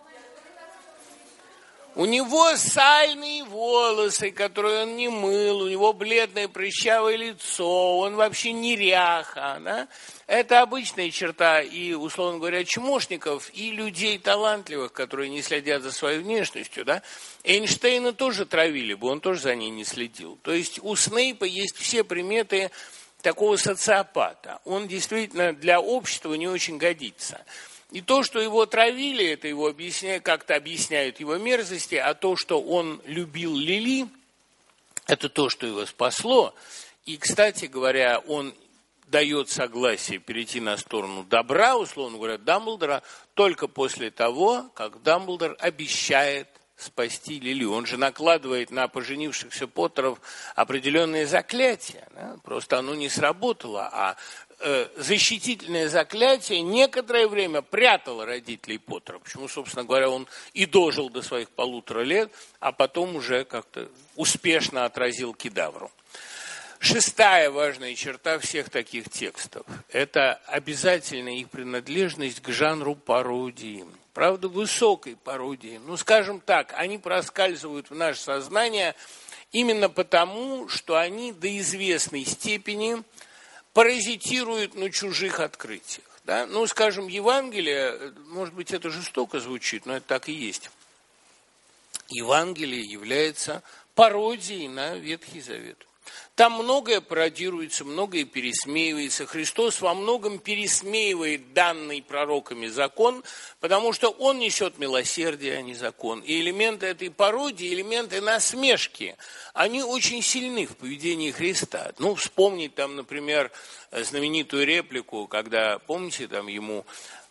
У него сальные волосы, которые он не мыл, у него бледное прыщавое лицо, он вообще неряха. Да? Это обычная черта и, условно говоря, чмошников, и людей талантливых, которые не следят за своей внешностью. Да? Эйнштейна тоже травили бы, он тоже за ней не следил. То есть у Снейпа есть все приметы такого социопата. Он действительно для общества не очень годится. И то, что его травили, это его объясняет, как-то объясняют его мерзости, а то, что он любил Лили, это то, что его спасло. И, кстати говоря, он дает согласие перейти на сторону добра, условно говоря, Дамблдора, только после того, как Дамблдор обещает спасти Лили. Он же накладывает на поженившихся Поттеров определенные заклятия. Да? Просто оно не сработало, а э, защитительное заклятие некоторое время прятало родителей Поттера. Почему, собственно говоря, он и дожил до своих полутора лет, а потом уже как-то успешно отразил кедавру. Шестая важная черта всех таких текстов – это обязательная их принадлежность к жанру пародии. Правда, высокой пародии. Ну, скажем так, они проскальзывают в наше сознание именно потому, что они до известной степени паразитируют на чужих открытиях. Да? Ну, скажем, Евангелие, может быть, это жестоко звучит, но это так и есть. Евангелие является пародией на Ветхий Завет. Там многое пародируется, многое пересмеивается. Христос во многом пересмеивает данный пророками закон, потому что он несет милосердие, а не закон. И элементы этой пародии, элементы насмешки, они очень сильны в поведении Христа. Ну, вспомнить там, например, знаменитую реплику, когда, помните, там ему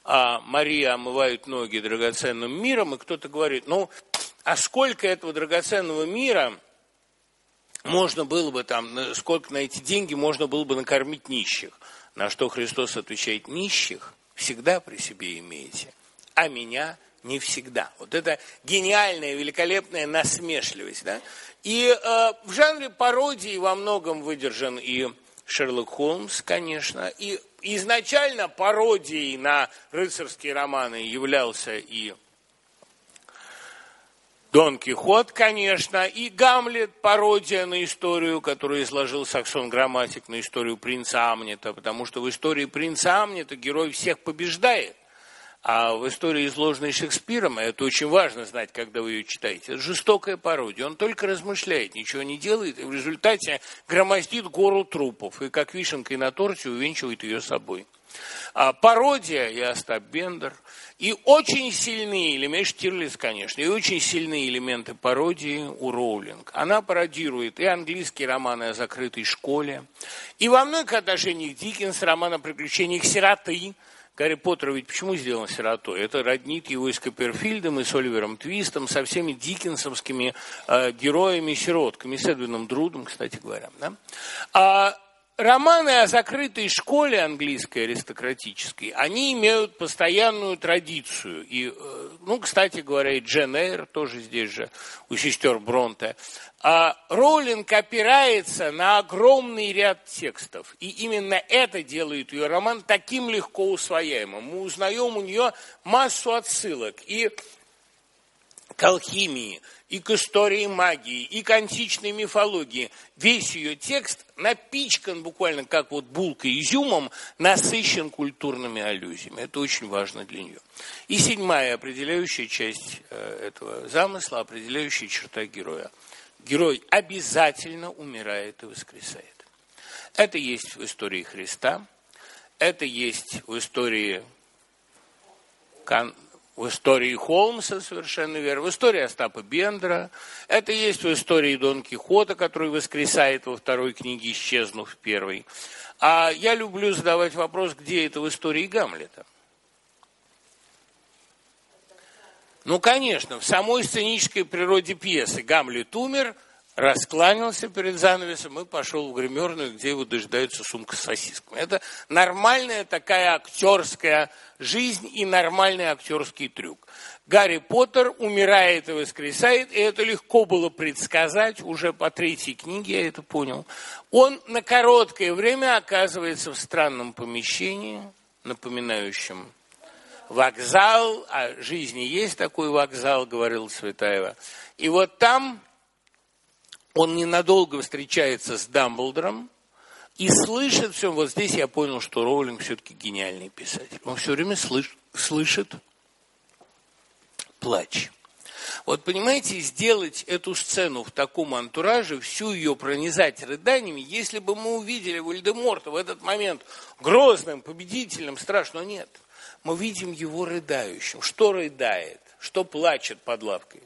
а Мария омывает ноги драгоценным миром, и кто-то говорит, ну, а сколько этого драгоценного мира можно было бы там, сколько на эти деньги можно было бы накормить нищих? На что Христос отвечает, нищих всегда при себе имеете, а меня не всегда. Вот это гениальная, великолепная насмешливость. Да? И э, в жанре пародии во многом выдержан и Шерлок Холмс, конечно. И изначально пародией на рыцарские романы являлся и Дон Кихот, конечно, и Гамлет, пародия на историю, которую изложил Саксон Грамматик, на историю принца Амнета, потому что в истории принца Амнета герой всех побеждает. А в истории, изложенной Шекспиром, это очень важно знать, когда вы ее читаете, это жестокая пародия. Он только размышляет, ничего не делает, и в результате громоздит гору трупов, и как вишенкой на торте увенчивает ее собой. А пародия и Остап Бендер, и очень сильные, или Мэйш Штирлиц, конечно, и очень сильные элементы пародии у Роулинг. Она пародирует и английские романы о закрытой школе, и во многих отношениях Диккенс, роман о приключениях сироты. Гарри Поттер ведь почему сделан сиротой? Это роднит его и с Копперфильдом, и с Оливером Твистом, со всеми диккенсовскими э, героями-сиротками, с Эдвином Друдом, кстати говоря. Да? А романы о закрытой школе английской аристократической, они имеют постоянную традицию. И, э, ну, кстати говоря, и Джен Эйр тоже здесь же, у сестер Бронте. А Роулинг опирается на огромный ряд текстов. И именно это делает ее роман таким легко усвояемым. Мы узнаем у нее массу отсылок и к алхимии, и к истории магии, и к античной мифологии. Весь ее текст напичкан буквально как вот булкой изюмом, насыщен культурными аллюзиями. Это очень важно для нее. И седьмая определяющая часть этого замысла, определяющая черта героя. Герой обязательно умирает и воскресает. Это есть в истории Христа, это есть в истории, в истории Холмса, совершенно верно, в истории Остапа Бендера, это есть в истории Дон Кихота, который воскресает во второй книге, исчезнув в первой. А я люблю задавать вопрос, где это в истории Гамлета. Ну, конечно, в самой сценической природе пьесы Гамлет умер, раскланялся перед занавесом и пошел в гримерную, где его дожидается сумка с сосисками. Это нормальная такая актерская жизнь и нормальный актерский трюк. Гарри Поттер умирает и воскресает, и это легко было предсказать, уже по третьей книге я это понял. Он на короткое время оказывается в странном помещении, напоминающем вокзал, а в жизни есть такой вокзал, говорил Цветаева. И вот там он ненадолго встречается с Дамблдором и слышит все. Вот здесь я понял, что Роулинг все-таки гениальный писатель. Он все время слыш, слышит плач. Вот понимаете, сделать эту сцену в таком антураже, всю ее пронизать рыданиями, если бы мы увидели Вольдеморта в этот момент грозным, победителем, страшно, нет. Мы видим его рыдающим. Что рыдает? Что плачет под лавкой?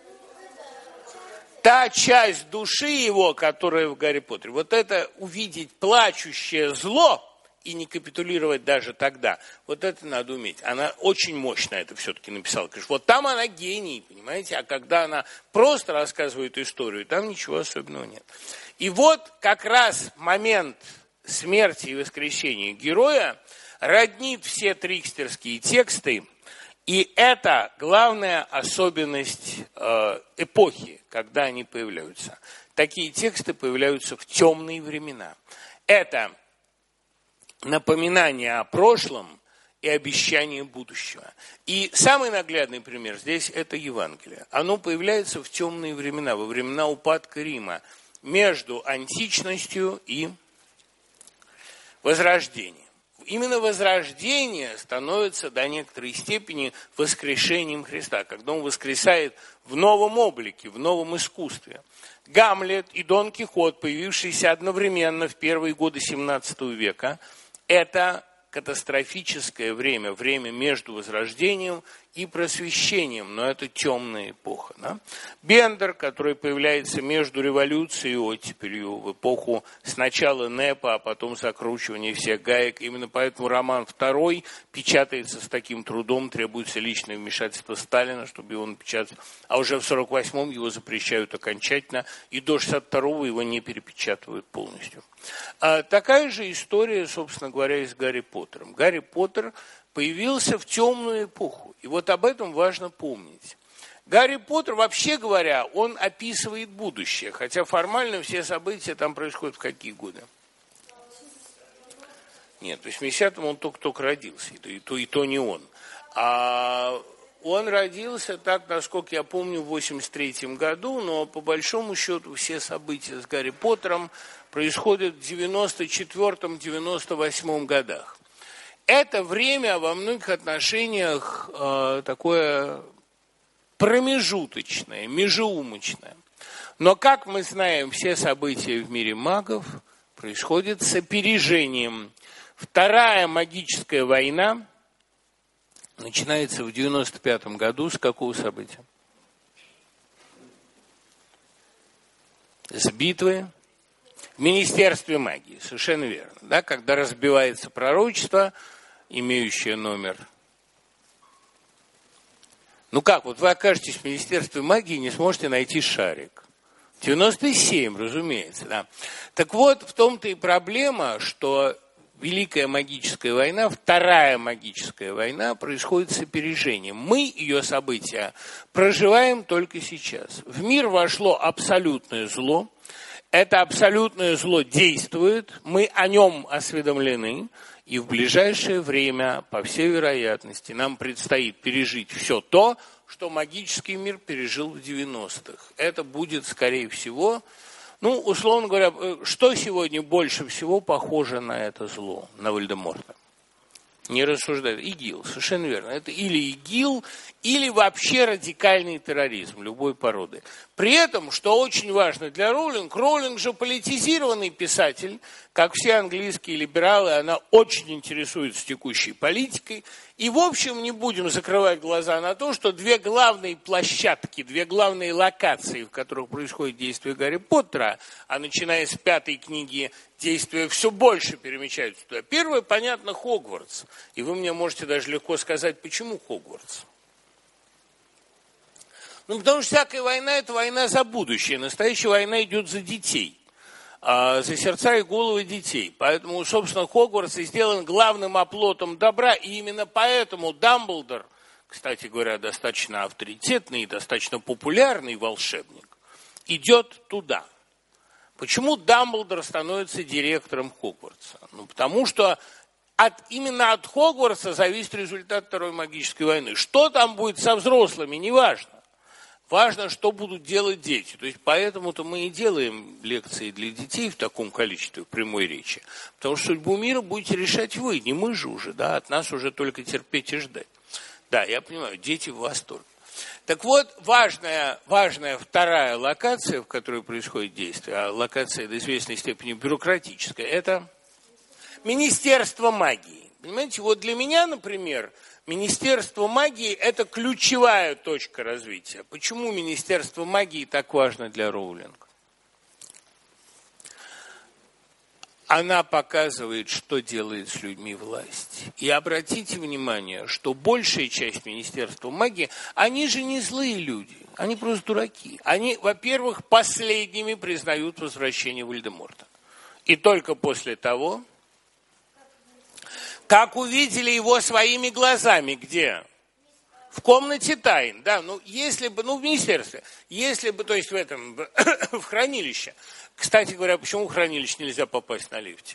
Та часть души его, которая в Гарри Поттере. Вот это увидеть плачущее зло и не капитулировать даже тогда. Вот это надо уметь. Она очень мощно это все-таки написала. Конечно, вот там она гений, понимаете? А когда она просто рассказывает историю, там ничего особенного нет. И вот как раз момент смерти и воскресения героя роднит все трикстерские тексты, и это главная особенность э, эпохи, когда они появляются. Такие тексты появляются в темные времена. Это напоминание о прошлом и обещание будущего. И самый наглядный пример здесь – это Евангелие. Оно появляется в темные времена, во времена упадка Рима, между античностью и возрождением. Именно возрождение становится до некоторой степени воскрешением Христа, когда он воскресает в новом облике, в новом искусстве. Гамлет и Дон Кихот, появившиеся одновременно в первые годы семнадцатого века, это катастрофическое время, время между возрождением и просвещением, но это темная эпоха. Да? Бендер, который появляется между революцией и оттепелью в эпоху сначала НЭПа, а потом закручивания всех гаек. Именно поэтому роман второй печатается с таким трудом, требуется личное вмешательство Сталина, чтобы его напечатать. А уже в сорок восьмом его запрещают окончательно, и до шестьдесят второго его не перепечатывают полностью. А такая же история, собственно говоря, и с Гарри Поттером. Гарри Поттер появился в темную эпоху. И вот об этом важно помнить. Гарри Поттер, вообще говоря, он описывает будущее, хотя формально все события там происходят в какие годы? Нет, в восьмидесятом он только-только родился, и то, и то, и то не он. А он родился, так, насколько я помню, в восемьдесят третьем году, но по большому счету все события с Гарри Поттером происходят в девяносто четвёртом — девяносто восьмом годах. Это время во многих отношениях э, такое промежуточное, межеумочное. Но, как мы знаем, все события в мире магов происходят с опережением. Вторая магическая война начинается в девяносто пятом году. С какого события? С битвы в Министерстве магии. Совершенно верно. Да? Когда разбивается пророчество, имеющее номер. Ну как, вот вы окажетесь в Министерстве магии и не сможете найти шарик. девяносто семь, разумеется. Да. Так вот, в том-то и проблема, что Великая магическая война, Вторая магическая война происходит с опережением. Мы ее события проживаем только сейчас. В мир вошло абсолютное зло. Это абсолютное зло действует. Мы о нем осведомлены. И в ближайшее время, по всей вероятности, нам предстоит пережить все то, что магический мир пережил в девяностых. Это будет, скорее всего, ну, условно говоря, что сегодня больше всего похоже на это зло, на Волдеморта? Не рассуждают. ИГИЛ, совершенно верно. Это или ИГИЛ, или вообще радикальный терроризм любой породы. При этом, что очень важно для Роулинг, Роулинг же политизированный писатель, как все английские либералы, она очень интересуется текущей политикой. И, в общем, не будем закрывать глаза на то, что две главные площадки, две главные локации, в которых происходит действие Гарри Поттера, а начиная с пятой книги действия все больше перемещаются туда. Первое, понятно, Хогвартс. И вы мне можете даже легко сказать, почему Хогвартс. Ну, потому что всякая война – это война за будущее. Настоящая война идет за детей, за сердца и головы детей. Поэтому, собственно, Хогвартс и сделан главным оплотом добра. И именно поэтому Дамблдор, кстати говоря, достаточно авторитетный и достаточно популярный волшебник, идет туда. Почему Дамблдор становится директором Хогвартса? Ну, потому что от, именно от Хогвартса зависит результат Второй магической войны. Что там будет со взрослыми, неважно. Важно, что будут делать дети. То есть поэтому-то мы и делаем лекции для детей в таком количестве, в прямой речи. Потому что судьбу мира будете решать вы, не мы же уже, да, от нас уже только терпеть и ждать. Да, я понимаю, дети в восторге. Так вот, важная, важная вторая локация, в которой происходит действие, а локация до известной степени бюрократическая, это Министерство магии. Понимаете, вот для меня, например, Министерство магии – это ключевая точка развития. Почему Министерство магии так важно для Роулинг? Она показывает, что делает с людьми власть. И обратите внимание, что большая часть Министерства магии, они же не злые люди, они просто дураки. Они, во-первых, последними признают возвращение Волдеморта. И только после того, как увидели его своими глазами, где? В комнате тайн, да, ну, если бы, ну, в министерстве, если бы, то есть в этом, в хранилище. Кстати говоря, почему в хранилище нельзя попасть на лифте?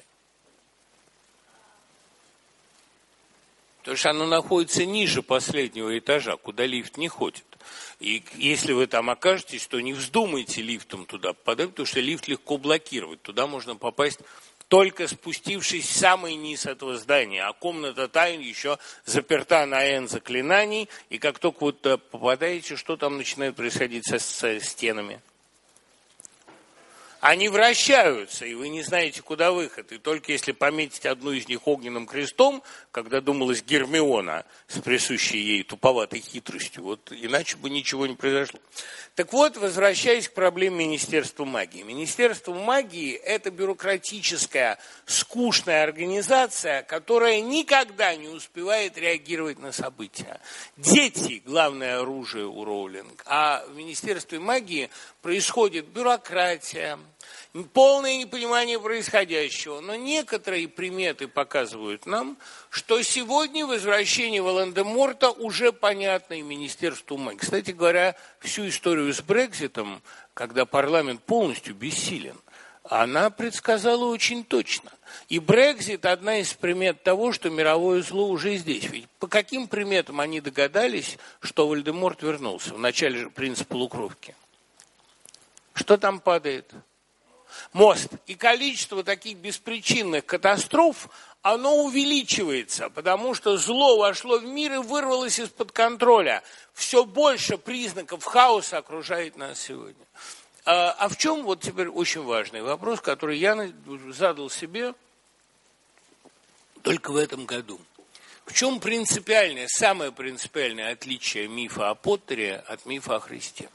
Потому что оно находится ниже последнего этажа, куда лифт не ходит. И если вы там окажетесь, то не вздумайте лифтом туда попадать, потому что лифт легко блокировать. Туда можно попасть только спустившись в самый низ этого здания. А комната тайн еще заперта на N заклинаний. И как только вы туда попадаете, что там начинает происходить со, со стенами? Они вращаются, и вы не знаете, куда выход. И только если пометить одну из них огненным крестом, когда думалась Гермиона с присущей ей туповатой хитростью, вот иначе бы ничего не произошло. Так вот, возвращаясь к проблеме Министерства магии. Министерство магии – это бюрократическая, скучная организация, которая никогда не успевает реагировать на события. Дети – главное оружие у Роулинг, а в Министерстве магии происходит бюрократия, полное непонимание происходящего. Но некоторые приметы показывают нам, что сегодня возвращение Волан-де-Морта уже понятно и Министерству магии. Кстати говоря, всю историю с Брекситом, когда парламент полностью бессилен, она предсказала очень точно. И Брексит – одна из примет того, что мировое зло уже здесь. Ведь по каким приметам они догадались, что Волан-де-Морт вернулся? В начале же «Принца полукровки». Что там падает? Мост. И количество таких беспричинных катастроф, оно увеличивается, потому что зло вошло в мир и вырвалось из-под контроля. Все больше признаков хаоса окружает нас сегодня. А, а в чем, вот теперь очень важный вопрос, который я задал себе только в этом году. В чем принципиальное, самое принципиальное отличие мифа о Поттере от мифа о Христе?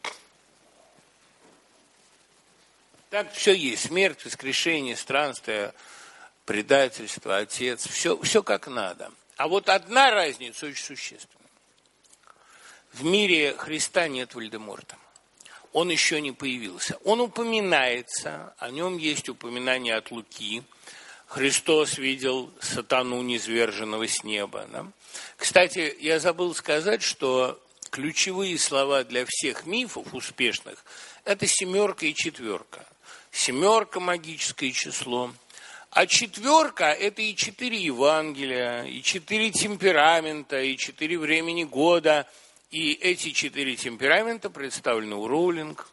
Так все есть. Смерть, воскрешение, странствие, предательство, отец. Все, все как надо. А вот одна разница очень существенная. В мире Христа нет Волан-де-Морта. Он еще не появился. Он упоминается, о нем есть упоминание от Луки. Христос видел сатану, низверженного с неба. Да? Кстати, я забыл сказать, что ключевые слова для всех мифов успешных – это семерка и четверка. Семерка – магическое число, а четверка – это и четыре Евангелия, и четыре темперамента, и четыре времени года. И эти четыре темперамента представлены у Роулинг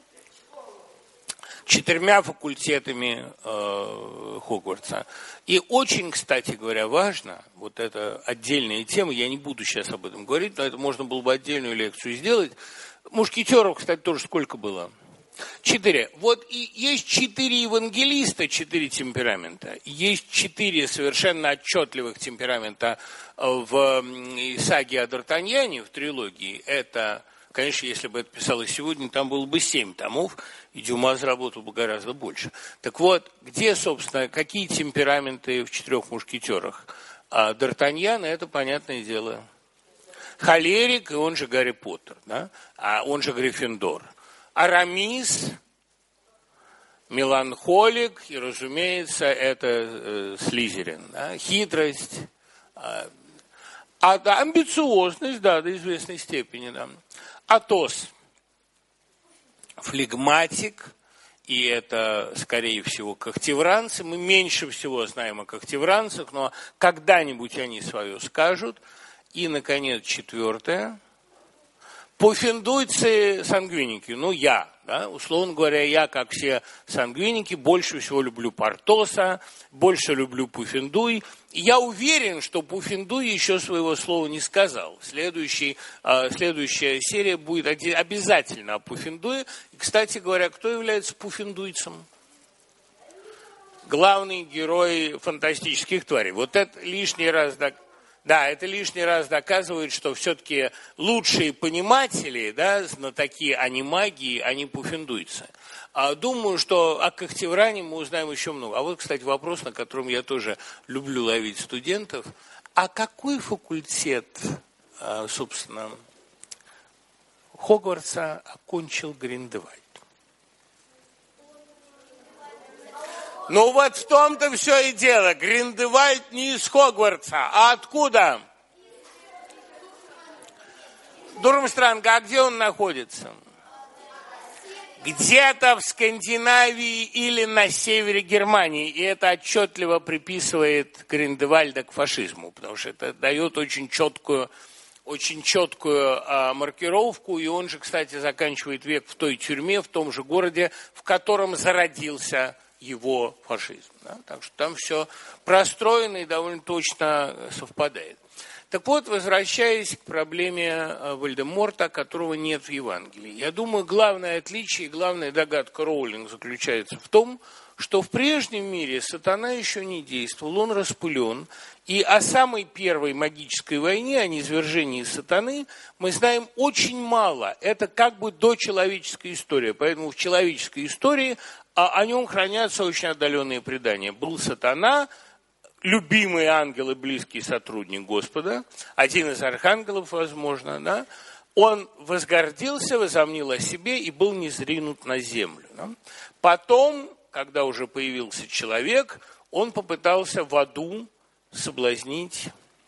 четырьмя факультетами э, Хогвартса. И очень, кстати говоря, важно, вот это отдельная тема, я не буду сейчас об этом говорить, но это можно было бы отдельную лекцию сделать. Мушкетеров, кстати, тоже сколько было? Четыре. Вот и есть четыре евангелиста, четыре темперамента. Есть четыре совершенно отчетливых темперамента в саге о Д'Артаньяне, в трилогии. Это, конечно, если бы это писалось сегодня, там было бы семь томов, и Дюма заработал бы гораздо больше. Так вот, где, собственно, какие темпераменты в четырех мушкетерах? А Д'Артаньян, это понятное дело. Холерик, и он же Гарри Поттер, да? А он же Гриффиндор. Арамис, меланхолик, и, разумеется, это э, Слизерин. Да? Хитрость, э, а, да, амбициозность, да, до известной степени. Да. Атос, флегматик, и это, скорее всего, когтевранцы. Мы меньше всего знаем о когтевранцах, но когда-нибудь они свое скажут. И, наконец, четвертое. Пуффендуйцы сангвиники, ну я, да, условно говоря, я, как все сангвиники, больше всего люблю Портоса, больше люблю Пуффендуй. И я уверен, что Пуффендуй еще своего слова не сказал. Следующий, э, следующая серия будет обязательно о Пуффендуе. И, кстати говоря, кто является пуффендуйцем? Главный герой фантастических тварей. Вот это лишний раз... Да, это лишний раз доказывает, что все-таки лучшие пониматели, да, знатоки анимагии, они пуффендуйцы. А думаю, что о Когтевране мы узнаем еще много. А вот, кстати, вопрос, на котором я тоже люблю ловить студентов. А какой факультет, собственно, Хогвартса окончил Гриндевальд? Ну вот в том-то все и дело. Гриндевальд не из Хогвартса. А откуда? Дурмстранга, а где он находится? Где-то в Скандинавии или на севере Германии. И это отчетливо приписывает Гриндевальда к фашизму, потому что это дает очень четкую, очень четкую а, маркировку. И он же, кстати, заканчивает век в той тюрьме, в том же городе, в котором зародился его фашизм. Да? Так что там все простроено и довольно точно совпадает. Так вот, возвращаясь к проблеме Волдеморта, которого нет в Евангелии. Я думаю, главное отличие, главная догадка Роулинг заключается в том, что в прежнем мире сатана еще не действовал, он распылен. И о самой первой магической войне, о низвержении сатаны, мы знаем очень мало. Это как бы дочеловеческая история. Поэтому в человеческой истории о нем хранятся очень отдаленные предания. Был сатана, любимый ангел и близкий сотрудник Господа, один из архангелов, возможно, да? Он возгордился, возомнил о себе и был низвергнут на землю. Да? Потом, когда уже появился человек, он попытался в аду соблазнить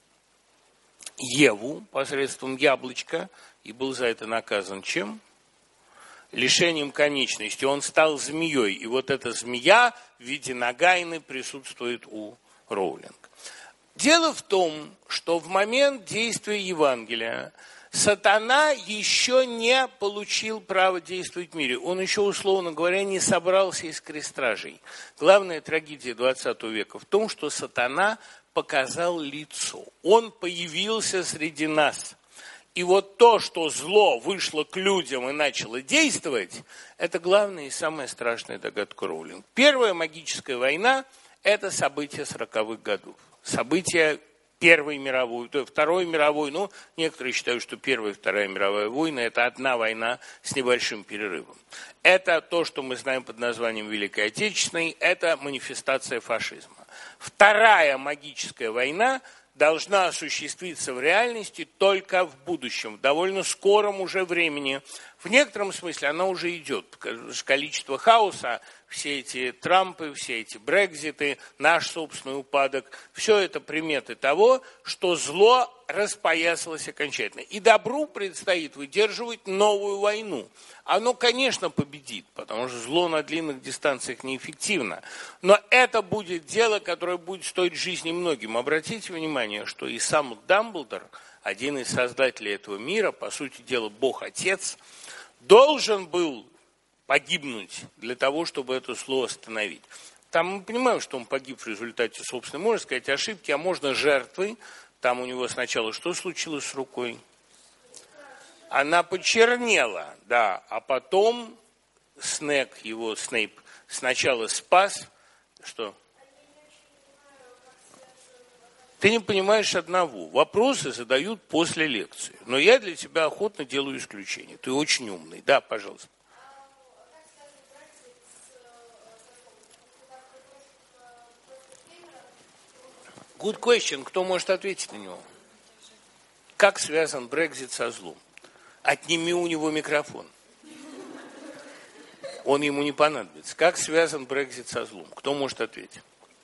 Еву посредством яблочка и был за это наказан чем? Лишением конечности. Он стал змеей. И вот эта змея в виде Нагайны присутствует у Роулинг. Дело в том, что в момент действия Евангелия сатана еще не получил право действовать в мире. Он еще, условно говоря, не собрался из крестражей. Главная трагедия двадцатого века в том, что сатана показал лицо. Он появился среди нас. И вот то, что зло вышло к людям и начало действовать, это главная и самая страшная догадка Роулинг. Первая магическая война – это события сороковых годов. События Первой мировой, то есть Второй мировой, ну, некоторые считают, что Первая и Вторая мировая войны – это одна война с небольшим перерывом. Это то, что мы знаем под названием Великой Отечественной, это манифестация фашизма. Вторая магическая война должна осуществиться в реальности только в будущем, в довольно скором уже времени. В некотором смысле она уже идет. Количество хаоса, все эти Трампы, все эти Брекзиты, наш собственный упадок, все это приметы того, что зло распоясалось окончательно. И добру предстоит выдерживать новую войну. Оно, конечно, победит, потому что зло на длинных дистанциях неэффективно. Но это будет дело, которое будет стоить жизни многим. Обратите внимание, что и сам Дамблдор, один из создателей этого мира, по сути дела, Бог-Отец, должен был погибнуть для того, чтобы это зло остановить. Там мы понимаем, что он погиб в результате собственной, можно сказать, ошибки, а можно жертвы. Там у него сначала что случилось с рукой? Она почернела, да, а потом Снег, его Снейп, сначала спас, что? Ты не понимаешь одного. Вопросы задают после лекции. Но я для тебя охотно делаю исключение. Ты очень умный. Да, пожалуйста. Good question. Кто может ответить на него? Как связан Брексит со злом? Отними у него микрофон. Он ему не понадобится. Как связан Брексит со злом? Кто может ответить?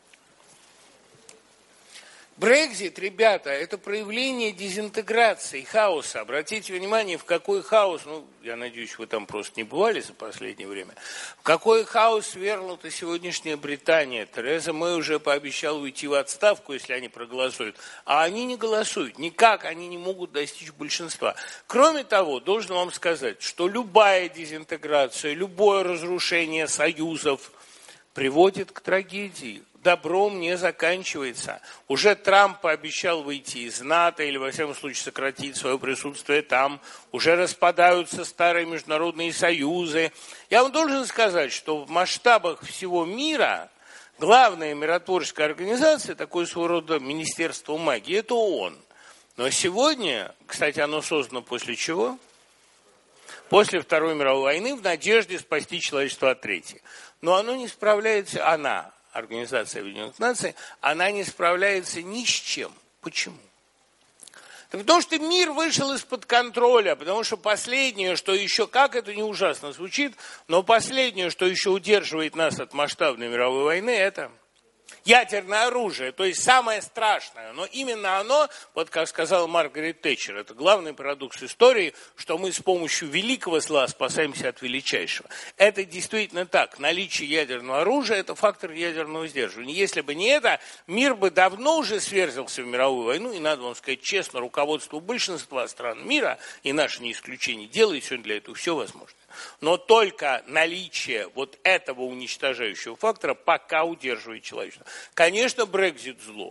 Брексит, ребята, это проявление дезинтеграции, хаоса. Обратите внимание, в какой хаос, ну, я надеюсь, вы там просто не бывали за последнее время, в какой хаос свергнута сегодняшняя Британия. Тереза Мэй уже пообещала уйти в отставку, если они проголосуют. А они не голосуют. Никак они не могут достичь большинства. Кроме того, должен вам сказать, что любая дезинтеграция, любое разрушение союзов приводит к трагедии. Добром не заканчивается. Уже Трамп пообещал выйти из НАТО или, во всяком случае, сократить свое присутствие там. Уже распадаются старые международные союзы. Я вам должен сказать, что в масштабах всего мира главная миротворческая организация, такое своего рода Министерство магии, это ООН. Но сегодня, кстати, оно создано после чего? После Второй мировой войны в надежде спасти человечество от Третьей. Но оно не справляется, она... Организация Объединенных Наций, она не справляется ни с чем. Почему? Да потому что мир вышел из-под контроля, потому что последнее, что еще, как это не ужасно звучит, но последнее, что еще удерживает нас от масштабной мировой войны, это ядерное оружие, то есть самое страшное. Но именно оно, вот как сказала Маргарет Тэтчер, это главный парадокс истории, что мы с помощью великого зла спасаемся от величайшего. Это действительно так. Наличие ядерного оружия – это фактор ядерного сдерживания. Если бы не это, мир бы давно уже сверзился в мировую войну, и надо вам сказать честно, руководство большинства стран мира, и наше не исключение, делает сегодня для этого все возможное. Но только наличие вот этого уничтожающего фактора пока удерживает человечество. Конечно, Брексит зло.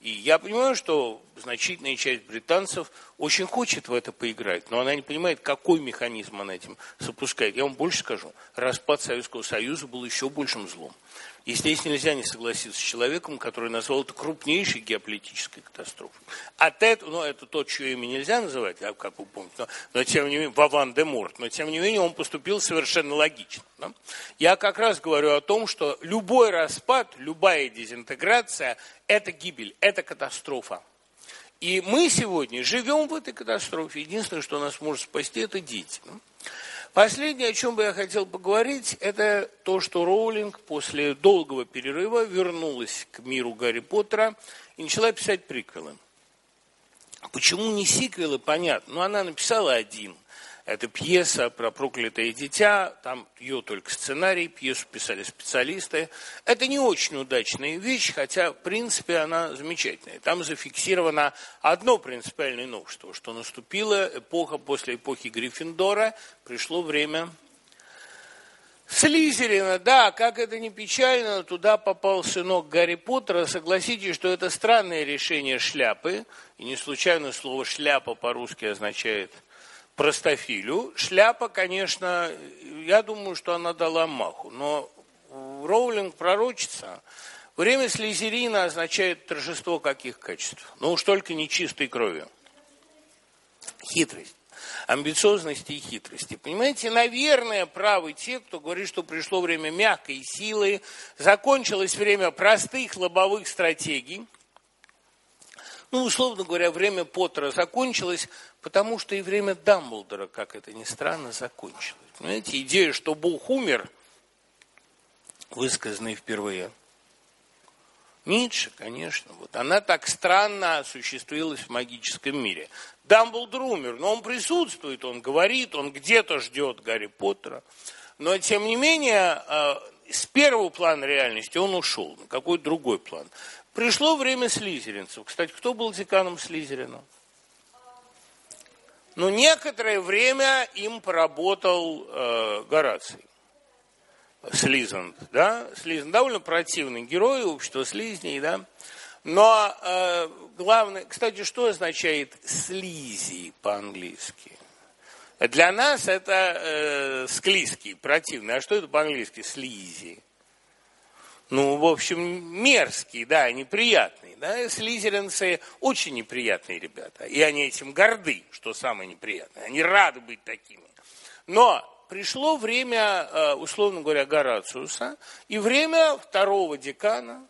И я понимаю, что значительная часть британцев очень хочет в это поиграть, но она не понимает, какой механизм она этим запускает. Я вам больше скажу, распад Советского Союза был еще большим злом. И здесь нельзя не согласиться с человеком, который назвал это крупнейшей геополитической катастрофой. От этого, ну, это то, чье имя нельзя называть, как вы помните, но, но тем не менее, Вован де Морт, но тем не менее он поступил совершенно логично. Да? Я как раз говорю о том, что любой распад, любая дезинтеграция – это гибель, это катастрофа. И мы сегодня живем в этой катастрофе. Единственное, что нас может спасти, это дети. Последнее, о чем бы я хотел поговорить, это то, что Роулинг после долгого перерыва вернулась к миру Гарри Поттера и начала писать приквелы. Почему не сиквелы, понятно, но она написала один. Это пьеса про проклятое дитя, там ее только сценарий, пьесу писали специалисты. Это не очень удачная вещь, хотя, в принципе, она замечательная. Там зафиксировано одно принципиальное новшество, что наступила эпоха, после эпохи Гриффиндора, пришло время Слизерина. Да, как это ни печально, туда попал сынок Гарри Поттера. Согласитесь, что это странное решение шляпы, и не случайно слово «шляпа» по-русски означает простофилю. Шляпа, конечно, я думаю, что она дала маху, но Роулинг пророчица. Время Слизерина означает торжество каких качеств? Ну уж только не чистой крови. Хитрость. Амбициозности и хитрости. Понимаете, наверное, правы те, кто говорит, что пришло время мягкой силы, закончилось время простых лобовых стратегий. Ну, условно говоря, время Поттера закончилось, потому что и время Дамблдора, как это ни странно, закончилось. Понимаете, идея, что Бог умер, высказанная впервые. Ницше, конечно, вот она так странно осуществилась в магическом мире. Дамблдор умер, но он присутствует, он говорит, он где-то ждет Гарри Поттера. Но, тем не менее, с первого плана реальности он ушел на какой-то другой план. Пришло время слизеринцев. Кстати, кто был деканом Слизерина? Ну, некоторое время им поработал э, Гораций. Слизант, да? Слизант довольно противный герой общества слизней, да? Но э, главное, кстати, что означает слизи по-английски? Для нас это э, склизкий, противный. А что это по-английски? Слизи. Ну, в общем, мерзкий, да, неприятный. Да? Слизеринцы очень неприятные ребята. И они этим горды, что самое неприятное. Они рады быть такими. Но пришло время, условно говоря, Горациуса, и время второго декана,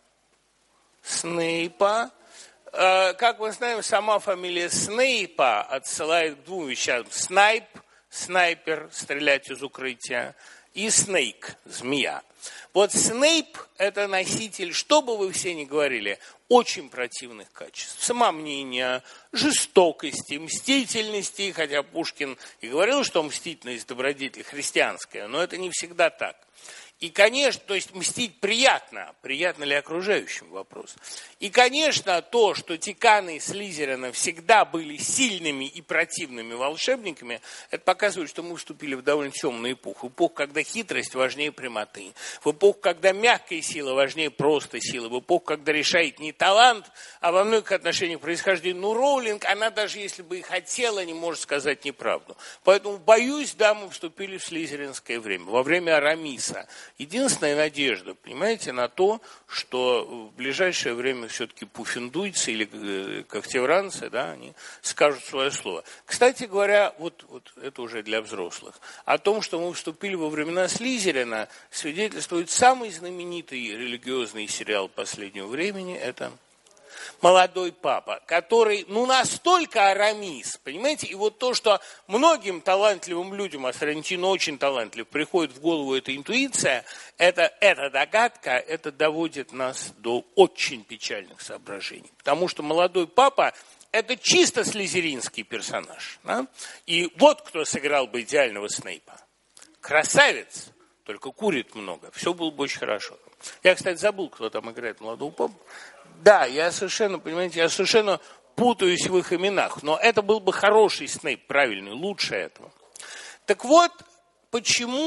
Снейпа. Как мы знаем, сама фамилия Снейпа отсылает к двум вещам. Снайп, снайпер, стрелять из укрытия, и снейк, змея. Вот Снейп – это носитель, что бы вы все ни говорили, очень противных качеств. Самомнения, жестокости, мстительности, хотя Пушкин и говорил, что мстительность – добродетель христианская, но это не всегда так. И, конечно, то есть мстить приятно, приятно ли окружающим вопрос. И, конечно, то, что деканы Слизерина всегда были сильными и противными волшебниками, это показывает, что мы вступили в довольно темную эпоху. Эпоху, когда хитрость важнее прямоты. В эпоху, когда мягкая сила важнее просто силы. В эпоху, когда решает не талант, а во многих отношениях происхождение. Ну, Роулинг, она даже если бы и хотела, не может сказать неправду. Поэтому, боюсь, да, мы вступили в слизеринское время, во время Арамиса. Единственная надежда, понимаете, на то, что в ближайшее время все-таки пуффендуйцы или когтевранцы, да, они скажут свое слово. Кстати говоря, вот, вот это уже для взрослых, о том, что мы вступили во времена Слизерина, свидетельствует самый знаменитый религиозный сериал последнего времени, это «Молодой папа», который, ну, настолько Арамис, понимаете, и вот то, что многим талантливым людям, а Соррентино очень талантлив, приходит в голову эта интуиция, это, эта догадка, это доводит нас до очень печальных соображений. Потому что «Молодой папа» – это чисто слизеринский персонаж. Да? И вот кто сыграл бы идеального Снейпа. Красавец, только курит много, все было бы очень хорошо. Я, кстати, забыл, кто там играет «Молодого папу». Да, я совершенно, понимаете, я совершенно путаюсь в их именах, но это был бы хороший Снейп, правильный, лучше этого. Так вот, почему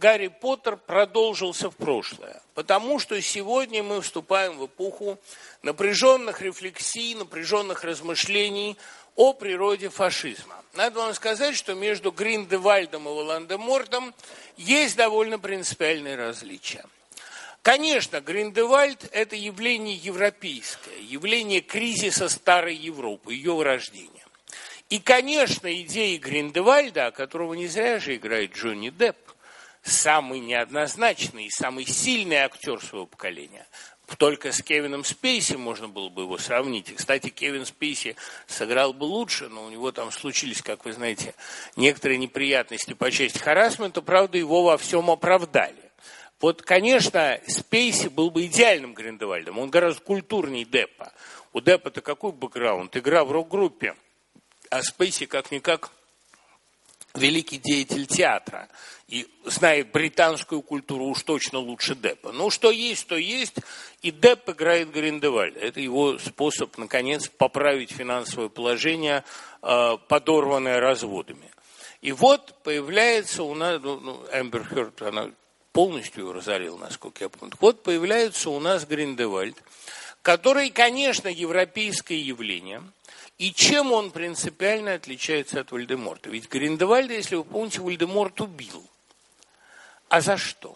Гарри Поттер продолжился в прошлое, потому что сегодня мы вступаем в эпоху напряженных рефлексий, напряженных размышлений о природе фашизма. Надо вам сказать, что между Гриндевальдом и Волан-де-Мортом есть довольно принципиальные различия. Конечно, Гриндевальд – это явление европейское, явление кризиса старой Европы, ее вырождения. И, конечно, идеи Гриндевальда, которого не зря же играет Джонни Депп, самый неоднозначный и самый сильный актер своего поколения. Только с Кевином Спейси можно было бы его сравнить. И, кстати, Кевин Спейси сыграл бы лучше, но у него там случились, как вы знаете, некоторые неприятности по части харассмента, правда, его во всем оправдали. Вот, конечно, Спейси был бы идеальным Гриндевальдом, он гораздо культурнее Деппа. У Деппа-то какой бэкграунд? Игра в рок-группе, а Спейси как-никак великий деятель театра и знает британскую культуру уж точно лучше Деппа. Ну, что есть, то есть, и Депп играет Гриндевальда. Это его способ, наконец, поправить финансовое положение, подорванное разводами. И вот появляется у нас, ну, Эмбер Хёрд, она полностью его разорила, насколько я помню. Вот появляется у нас Гриндевальд, который, конечно, европейское явление. И чем он принципиально отличается от Вольдеморта? Ведь Гриндевальда, если вы помните, Вольдеморт убил. А за что?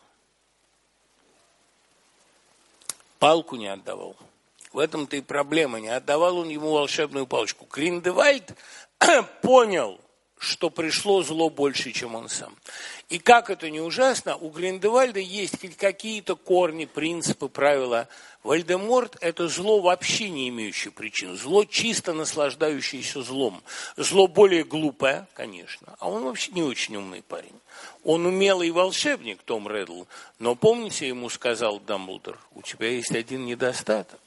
Палку не отдавал. В этом-то и проблема. Не отдавал он ему волшебную палочку. Гриндевальд понял, что пришло зло больше, чем он сам. И как это не ужасно, у Гриндевальда есть хоть какие-то корни, принципы, правила. Вольдеморт – это зло, вообще не имеющее причин. Зло, чисто наслаждающееся злом. Зло более глупое, конечно, а он вообще не очень умный парень. Он умелый волшебник, Том Реддл, но помните, ему сказал Дамблдор, у тебя есть один недостаток.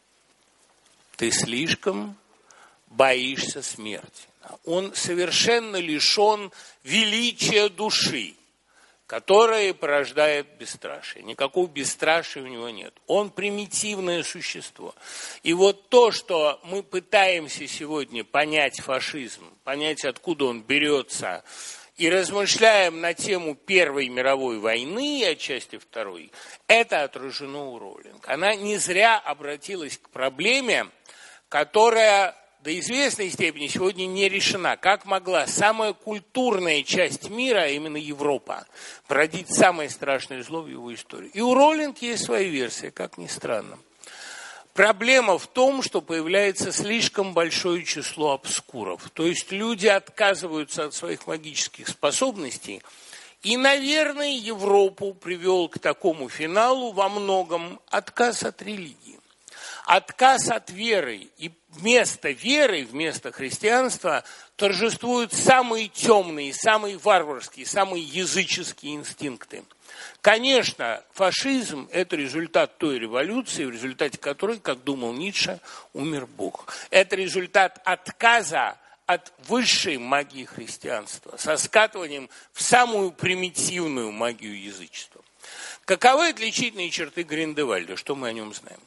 Ты слишком боишься смерти. Он совершенно лишен величия души, которое порождает бесстрашие. Никакого бесстрашия у него нет. Он примитивное существо. И вот то, что мы пытаемся сегодня понять фашизм, понять, откуда он берется, и размышляем на тему Первой мировой войны и отчасти Второй, это отражено у Роулинг. Она не зря обратилась к проблеме, которая до известной степени сегодня не решена. Как могла самая культурная часть мира, а именно Европа, породить самое страшное зло в его истории? И у Роулинг есть своя версия, как ни странно. Проблема в том, что появляется слишком большое число обскуров. То есть люди отказываются от своих магических способностей. И, наверное, Европу привел к такому финалу во многом отказ от религии. Отказ от веры, и вместо веры, вместо христианства торжествуют самые темные, самые варварские, самые языческие инстинкты. Конечно, фашизм – это результат той революции, в результате которой, как думал Ницше, умер Бог. Это результат отказа от высшей магии христианства, со скатыванием в самую примитивную магию язычества. Каковы отличительные черты Гриндевальда? Что мы о нем знаем?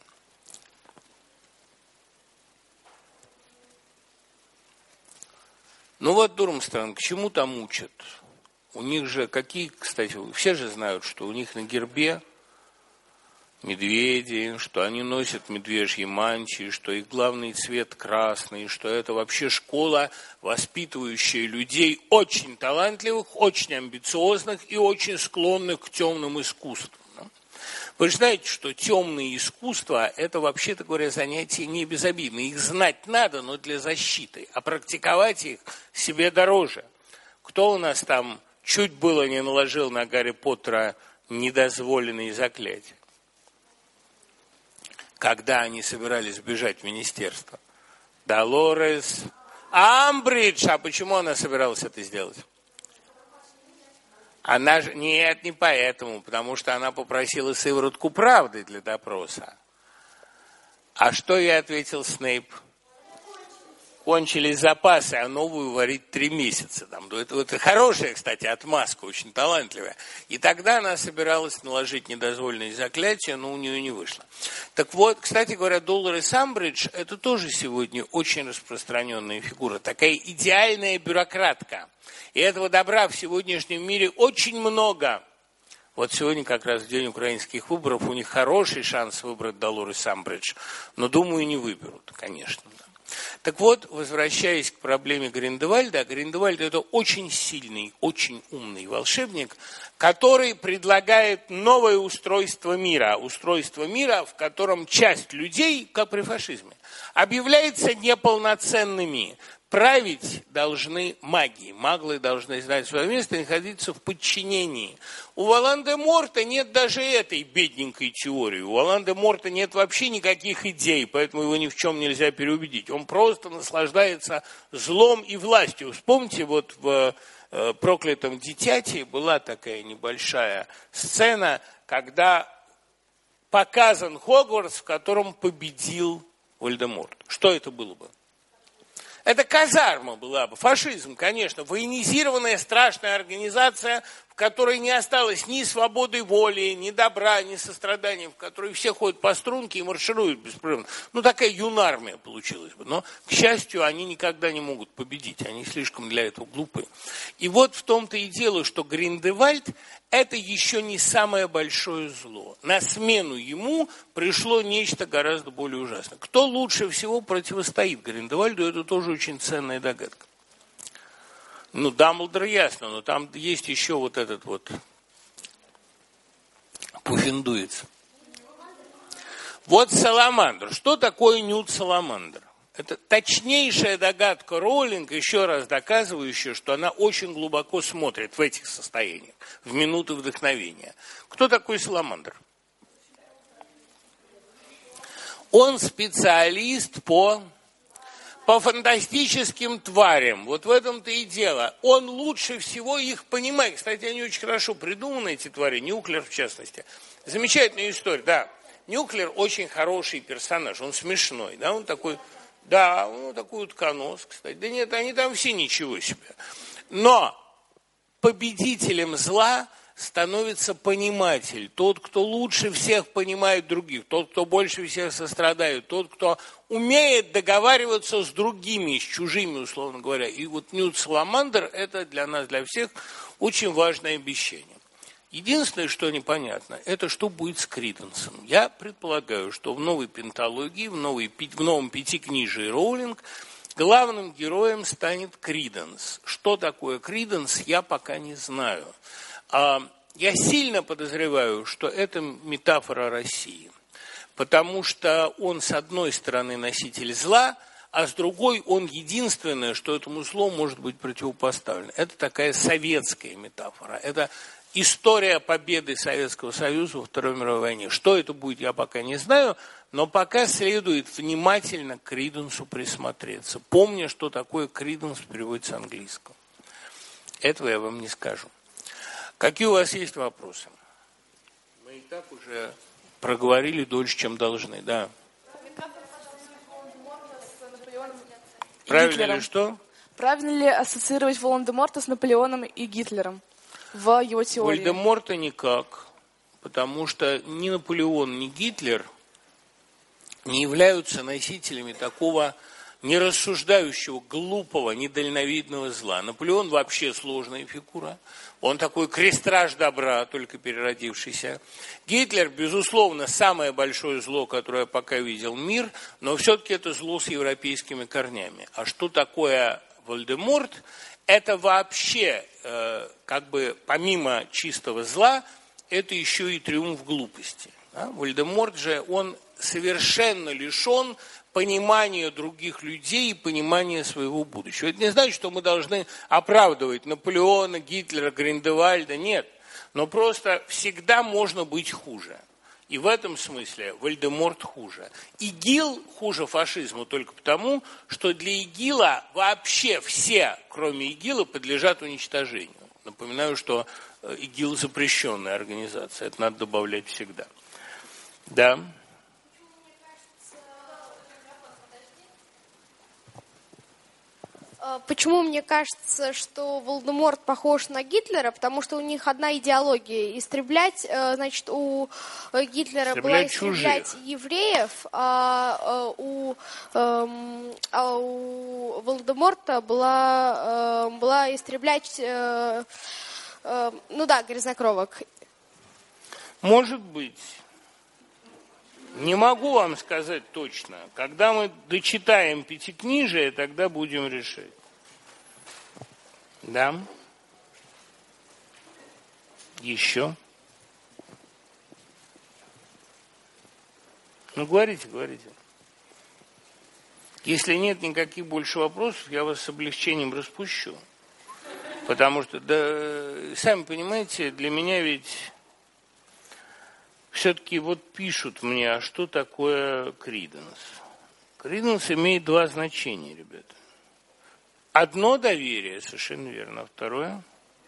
Ну вот, Дурмстран, к чему там учат? У них же какие, кстати, все же знают, что у них на гербе медведи, что они носят медвежьи мантии, что их главный цвет красный, что это вообще школа, воспитывающая людей очень талантливых, очень амбициозных и очень склонных к темным искусствам. Вы же знаете, что темные искусства – это, вообще-то говоря, занятия не безобидные. Их знать надо, но для защиты, а практиковать их себе дороже. Кто у нас там чуть было не наложил на Гарри Поттера недозволенные заклятия, когда они собирались бежать в министерство? Долорес Амбридж. А почему она собиралась это сделать? Она же... Нет, не поэтому, потому что она попросила сыворотку правды для допроса. А что ей ответил Снейп? Кончились запасы, а новую варить три месяца. Там, это, это хорошая, кстати, отмазка, очень талантливая. И тогда она собиралась наложить недозволенные заклятия, но у нее не вышло. Так вот, кстати говоря, Долорес Амбридж – это тоже сегодня очень распространенная фигура. Такая идеальная бюрократка. И этого добра в сегодняшнем мире очень много. Вот сегодня как раз в день украинских выборов, у них хороший шанс выбрать Долорес Амбридж, но, думаю, не выберут, конечно. Так вот, возвращаясь к проблеме Гриндевальда, Гриндевальд – это очень сильный, очень умный волшебник, который предлагает новое устройство мира. Устройство мира, в котором часть людей, как при фашизме, объявляется неполноценными. Править должны маги. Маглы должны знать свое место и находиться в подчинении. У Волан-де-Морта нет даже этой бедненькой теории. У Волан-де-Морта нет вообще никаких идей, поэтому его ни в чем нельзя переубедить. Он просто наслаждается злом и властью. Вспомните, вот в э, «Проклятом дитяти» была такая небольшая сцена, когда показан Хогвартс, в котором победил Волан-де-Морт. Что это было бы? Это казарма была бы, фашизм, конечно, военизированная страшная организация, в которой не осталось ни свободы воли, ни добра, ни сострадания, в которой все ходят по струнке и маршируют беспрерывно. Ну, такая юнармия получилась бы. Но, к счастью, они никогда не могут победить, они слишком для этого глупые. И вот в том-то и дело, что Гриндевальд – это еще не самое большое зло. На смену ему пришло нечто гораздо более ужасное. Кто лучше всего противостоит Гриндевальду, это тоже очень ценная догадка. Ну, Дамблдор ясно, но там есть еще вот этот вот пуффендуец. Вот Саламандр. Что такое Ньют Саламандр? Это точнейшая догадка Роулинг, еще раз доказывающая, что она очень глубоко смотрит в этих состояниях, в минуты вдохновения. Кто такой Саламандр? Он специалист по... по фантастическим тварям. Вот в этом-то и дело. Он лучше всего их понимает. Кстати, они очень хорошо придуманы, эти твари. Нюклер, в частности. Замечательная история, да. Нюклер очень хороший персонаж. Он смешной, да, он такой... Да, он такой утконос, кстати. Да нет, они там все ничего себе. Но победителем зла становится пониматель, тот, кто лучше всех понимает других, тот, кто больше всех сострадает, тот, кто умеет договариваться с другими, с чужими, условно говоря. И вот Ньют Саламандр – это для нас, для всех, очень важное обещание. Единственное, что непонятно, это что будет с Криденсом. Я предполагаю, что в новой пенталогии, в, новой, в новом пятикнижии Роулинг главным героем станет Криденс. Что такое Криденс, я пока не знаю. Я сильно подозреваю, что это метафора России, потому что он, с одной стороны, носитель зла, а с другой он единственное, что этому злу может быть противопоставлено. Это такая советская метафора. Это история победы Советского Союза во Второй мировой войне. Что это будет, я пока не знаю, но пока следует внимательно к Криденсу присмотреться, помня, что такое Криденс в переводе с английского. Этого я вам не скажу. Какие у вас есть вопросы? Мы и так уже проговорили дольше, чем должны, да. Правильно ли что? Правильно ли ассоциировать Волан-де-Морта с Наполеоном и Гитлером в его теории? Волан-де-Морта никак, потому что ни Наполеон, ни Гитлер не являются носителями такого нерассуждающего, глупого, недальновидного зла. Наполеон вообще сложная фигура. Он такой крестраж добра, только переродившийся. Гитлер, безусловно, самое большое зло, которое пока видел мир, но все-таки это зло с европейскими корнями. А что такое Волан-де-Морт? Это вообще, э, как бы, помимо чистого зла, это еще и триумф глупости. Да? Волан-де-Морт же, он совершенно лишен понимания других людей и понимания своего будущего. Это не значит, что мы должны оправдывать Наполеона, Гитлера, Гриндевальда. Нет. Но просто всегда можно быть хуже. И в этом смысле Волан-де-Морт хуже. ИГИЛ хуже фашизму только потому, что для ИГИЛа вообще все, кроме ИГИЛа, подлежат уничтожению. Напоминаю, что ИГИЛ запрещенная организация. Это надо добавлять всегда. Да. Почему мне кажется, что Волан-де-Морт похож на Гитлера? Потому что у них одна идеология. Истреблять, значит, у Гитлера истреблять была истреблять чужих. евреев, а у, а у Волан-де-Морта была, была истреблять, ну да, грязнокровок. Может быть. Не могу вам сказать точно. Когда мы дочитаем пятикнижие, тогда будем решать. Да? Еще? Ну, говорите, говорите. Если нет никаких больше вопросов, я вас с облегчением распущу. Потому что, да, сами понимаете, для меня ведь все-таки вот пишут мне, а что такое криденс? Криденс имеет два значения, ребята. Одно доверие, совершенно верно. Второе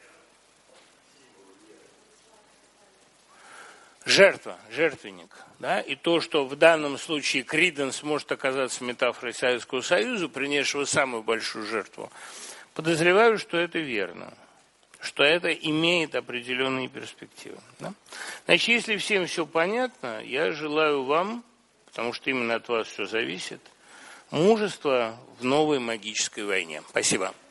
жертва, жертвенник. Да? И то, что в данном случае криденс может оказаться метафорой Советского Союза, принесшего самую большую жертву, подозреваю, что это верно. Что это имеет определенные перспективы. Да? Значит, если всем все понятно, я желаю вам, потому что именно от вас все зависит, мужества в новой магической войне. Спасибо.